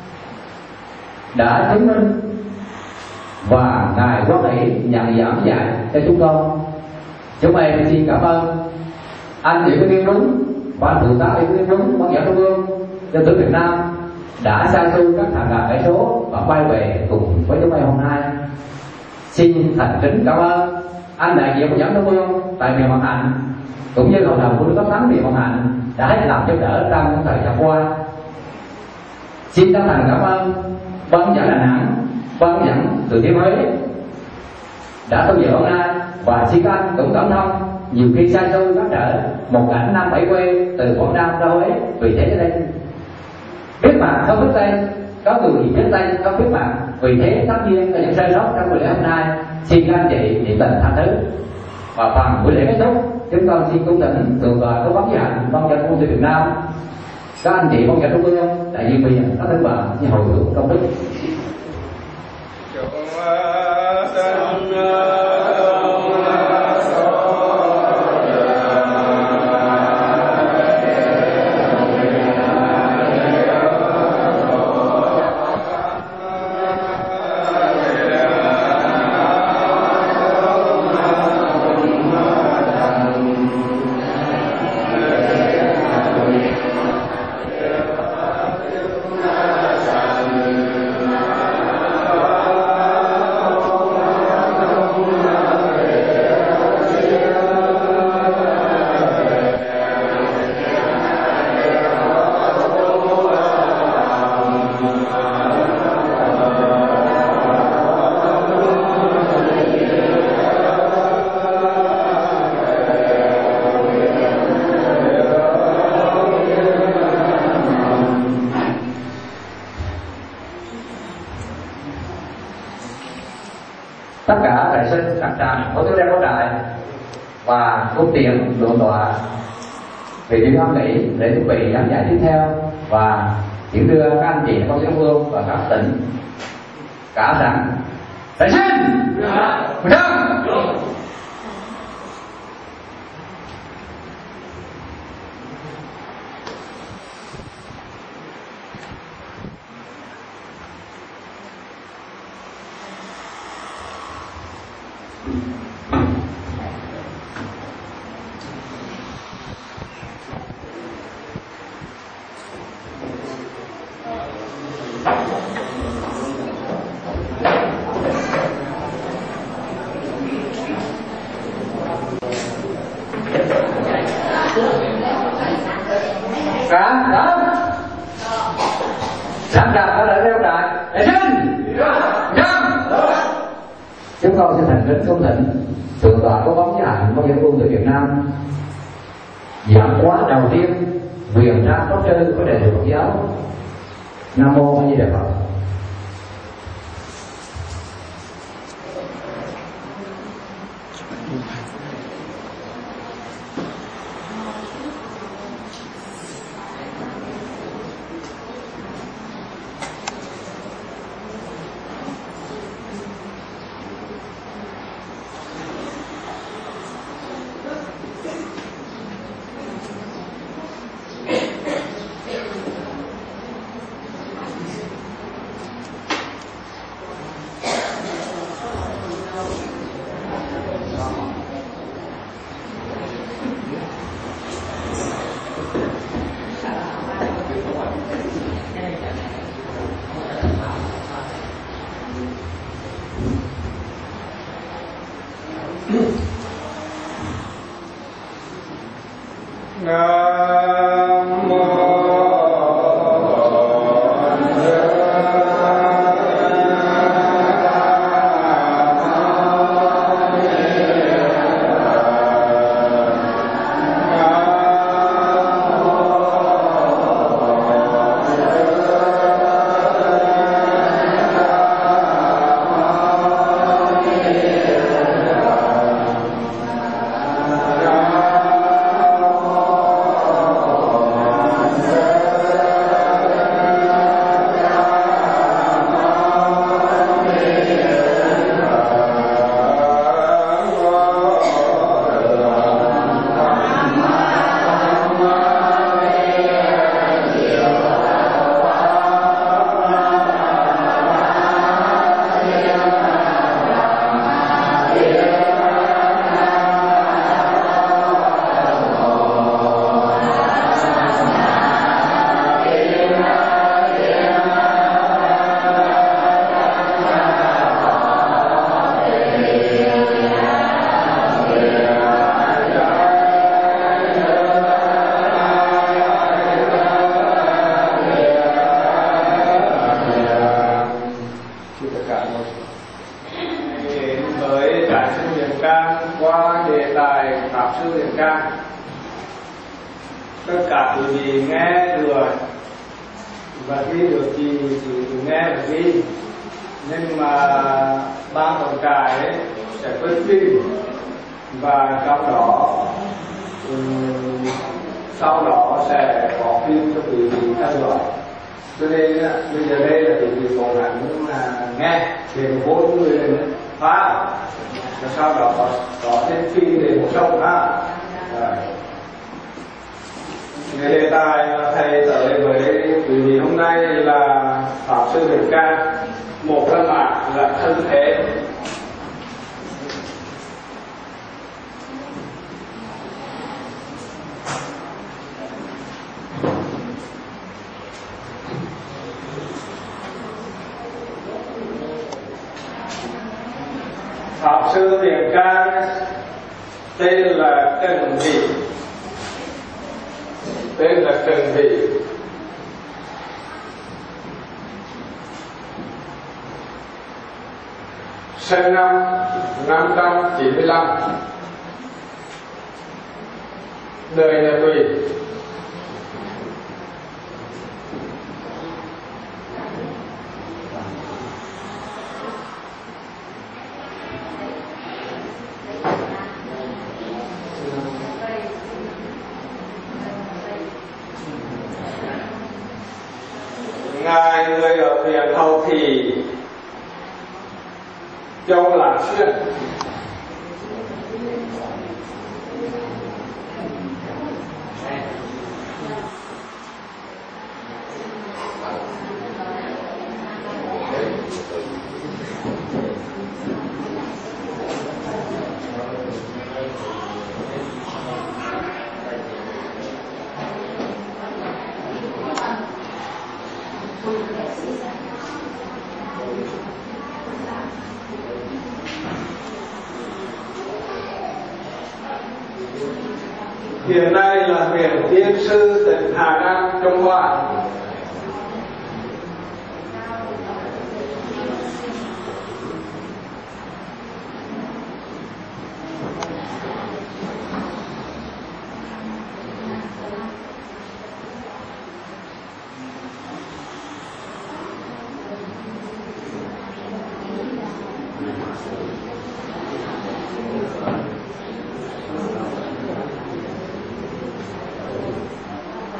[SPEAKER 2] đã chứng minh và ngài có thể nhận giảng dạy cho chúng con. Chúng em xin cảm ơn anh Nguyễn Nguyên Đúng và anh Thượng tá Nguyễn Nguyên Đúng bác giảng Trung ương Tư tưởng Việt Nam đã sa su các thằng gà kẻ số và quay về cùng với chúng em hôm nay. Xin thành kính cảm ơn anh đại diện bác giảng Trung ương tại miền Mặt Hạnh cũng như hội đồng của Đức Pháp Thắng miền Mặt Hạnh đã hết lòng giúp đỡ trong thời gian qua. Xin chân thành cảm ơn ban giảng Đà Nẵng, ban giảng Thừa Thiên Huế đã tham dự hôm nay, và xin các anh cũng cảm thông nhiều khi sai xôi các trở một cảnh năm bảy quê từ Quảng Nam ra Huế, vì thế cho nên biết mà không biết tên, có người gì biết tên không biết mà, vì thế tất nhiên có những sai sót trong buổi lễ hôm nay, xin các anh chị nhiệt tình tha thứ. Và phần buổi lễ kết thúc, chúng con xin cung thỉnh Thượng tọa có bác giảng ban giảng Quân sự Việt Nam, các anh chị ban giảng Trung ương, đại diện miền, các thánh bạn như hồi hưởng công đức. Tất cả thầy sinh sẵn sàng có tối đeo có trại và cung tiền lượng tọa vì những hoan nghỉ để chuẩn bị giảng dạy tiếp theo và chuyển đưa các anh chị con giáo phương và các tỉnh cả rằng thầy sinh mình thân. Cả, đó. sẵn sàng có thể leo trại để sinh nhân. Chúng con xin thành kính cung thỉnh thượng tọa có bóng với hạnh con giáo quân người Việt Nam giảng khóa đầu tiên quyền trang pháp sư của đệ tử Phật giáo. Nam mô A Di Đà Phật.
[SPEAKER 5] Pháp sư Thiện Can tên là Trần Thị, tên là Trần Thị, sinh năm năm trăm chín mươi lăm, đời nhà Tùy, ngài người ở huyện Hậu Thị, Châu Lạc Xuyên. Hiện nay là huyện Tiên Sư, tỉnh Hà Nam, Trung Hoa.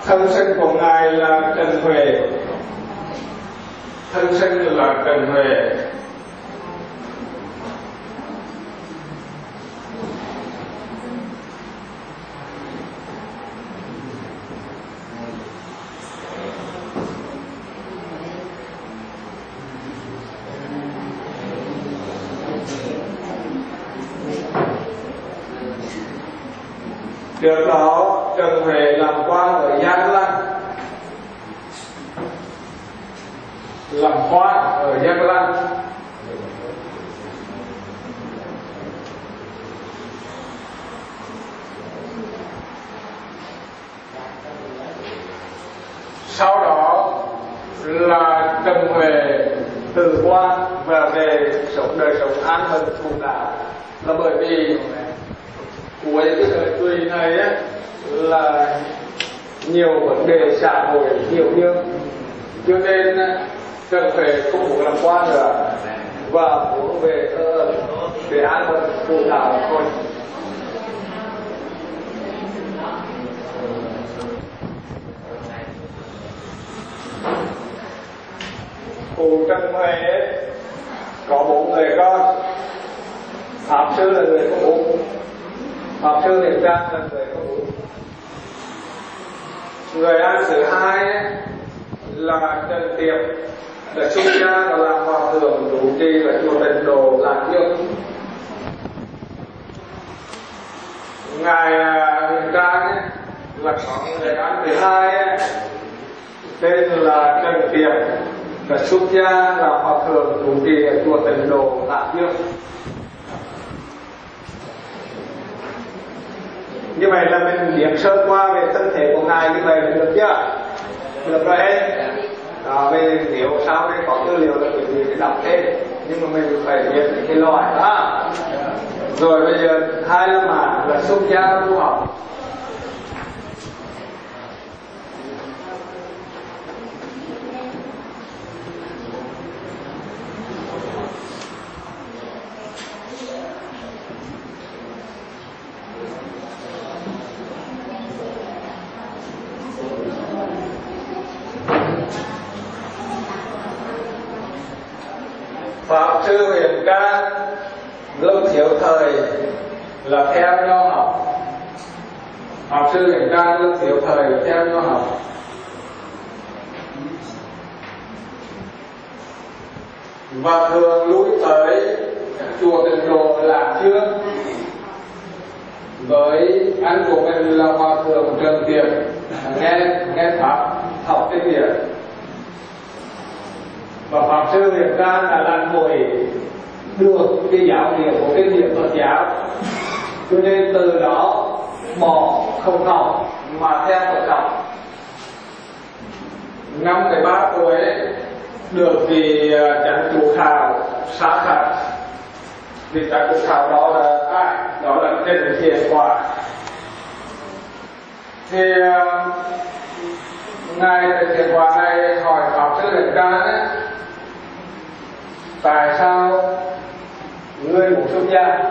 [SPEAKER 5] Thân sinh của ngài là Trần Huệ. Thân sinh là Trần Huệ. Trước đó Trần Huệ làm quan ở Giang Lăng, làm quan ở Giang Lăng. Sau đó là Trần Huệ từ quan và về sống đời sống an bình thù đạo, là bởi vì cuối cái thời tùy này ấy, là nhiều vấn đề xã hội nhiều như, cho nên Trần Huệ không muốn làm quan nữa và muốn về uh, để an bình thù đạo thôi. Cụ Trần Huệ có bốn người con. Pháp sư là người có bốn, Pháp sư Niệm Trang là người có bốn. Người ăn thứ hai là Trần Tiệp, là xuất gia và làm hòa thượng chủ trì là chùa Tịnh Độ Lạc Dương. Ngài Niệm Trang là có người ăn thứ hai tên là Trần Tiệp, là xuất gia là hòa thượng chủ trì ở chùa Tịnh Độ Lạc Dương. Như vậy là mình điểm sơ qua về thân thể của ngài như vậy được chưa? Được rồi hết. Đó, về nếu sau đây có tư liệu là quý vị phải đọc thêm, nhưng mà mình phải biết cái loại đó. Rồi bây giờ hai là mà là xuất gia tu học. Pháp sư Huyền Trang lúc thiếu thời là theo nho học. Pháp sư Huyền Trang lúc thiếu thời là theo nho học. Và thường lui tới chùa Tịnh Độ Lạc Dương với anh của mình là hòa thượng Trần Tiệp, nghe nghe pháp học kinh điển. Và Pháp sư Huyền Trang đã làm bồi được cái giáo nghĩa của kinh điển Phật giáo, cho nên từ đó bỏ không học mà theo Phật học. Năm mười ba tuổi được vị chánh chủ khảo sát hạch. Vị chánh chủ khảo đó là ai? Đó là Trần Thiện Quả. Thì ngài Trần Thiện Quả này hỏi Pháp sư Huyền Trang ấy, tại sao người muốn xuất gia?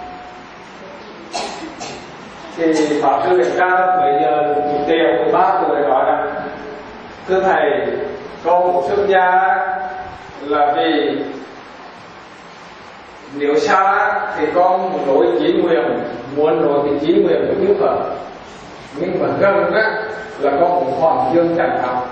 [SPEAKER 5] Thì Pháp sư Huyền Trang bây giờ đều mười ba tuổi nói rằng thưa thầy, con muốn xuất gia là vì nếu xa thì con muốn nối chí nguyện, muốn nối cái chí nguyện của Đức Phật, nhưng mà gần á là con muốn hoàn dương chẳng học.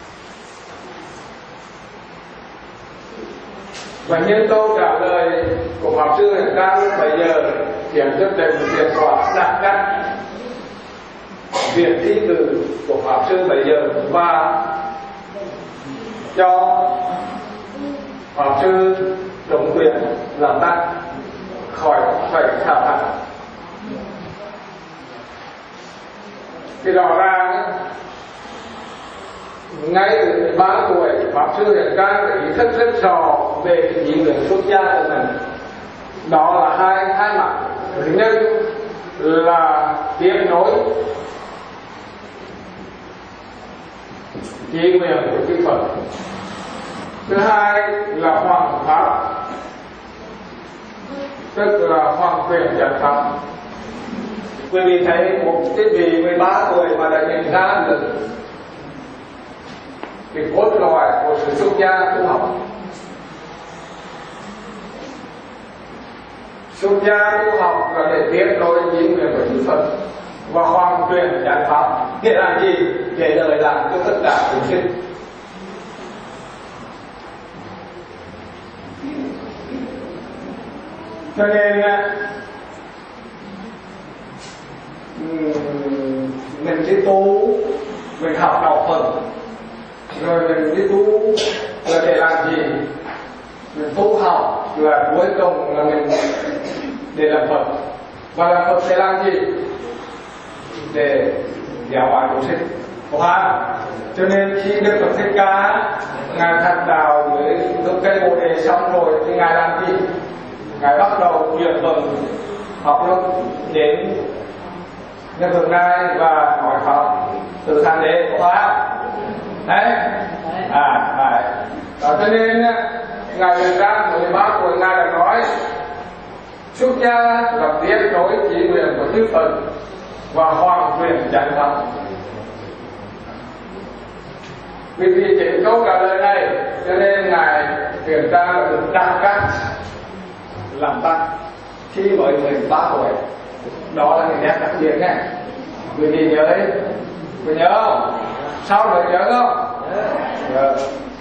[SPEAKER 5] Và nhân câu trả lời của Pháp sư Huyền Trang bây giờ hiện rất đầy Thiện Quả đặt cách việc thi cử của Pháp sư bây giờ và cho Pháp sư đồng quyền làm tăng khỏi phải thảo hẳn. Thì rõ ràng ngay từ ba tuổi Pháp sư Huyền Trang đã ý thức rất rõ về cái ý nguyện xuất gia của mình. Đó là hai hai mặt. Thứ nhất là tiếp nối ý nguyện của Đức Phật. Thứ hai là hoàng pháp, tức là hoàng quyền chánh pháp. quý vị thấy một cái vị mười ba tuổi mà đã nhận ra được cái cốt lõi của sự xuất gia tu học. Xuất gia tu học là để tiếp nối những nguyện của chư Phật và hoàn truyền giải pháp. Nghĩa là gì? Để đời làm cho tất cả chúng sinh. Cho nên mình đi tu, mình học đạo Phật, rồi mình đi tu là để làm gì? Mình tu học là cuối cùng là mình để làm Phật. Và làm Phật để làm gì? Để giáo hóa chúng sinh. Hóa. Cho nên khi Đức Phật Thích Ca ngài thành đạo với gốc cây Bồ Đề xong rồi thì ngài làm gì? Ngài bắt đầu truyền vận học lực đến nhân vực này và hỏi pháp từ thang đế của hóa. Đấy. À, đấy. Đó, cho nên ngài Trần Trang mười ba tuổi ngài đã nói xuất gia là tiếp nối chỉ nguyện của chư Phật và hoàn truyền giải pháp. Vì vì chỉ câu trả lời này cho nên ngài Trần Trang là được đặt cách làm tăng khi mới mười ba tuổi. Đó là cái nét đặc biệt này. Quý vị nhớ đấy, quý nhớ không? Sao mới nhớ không? Yeah.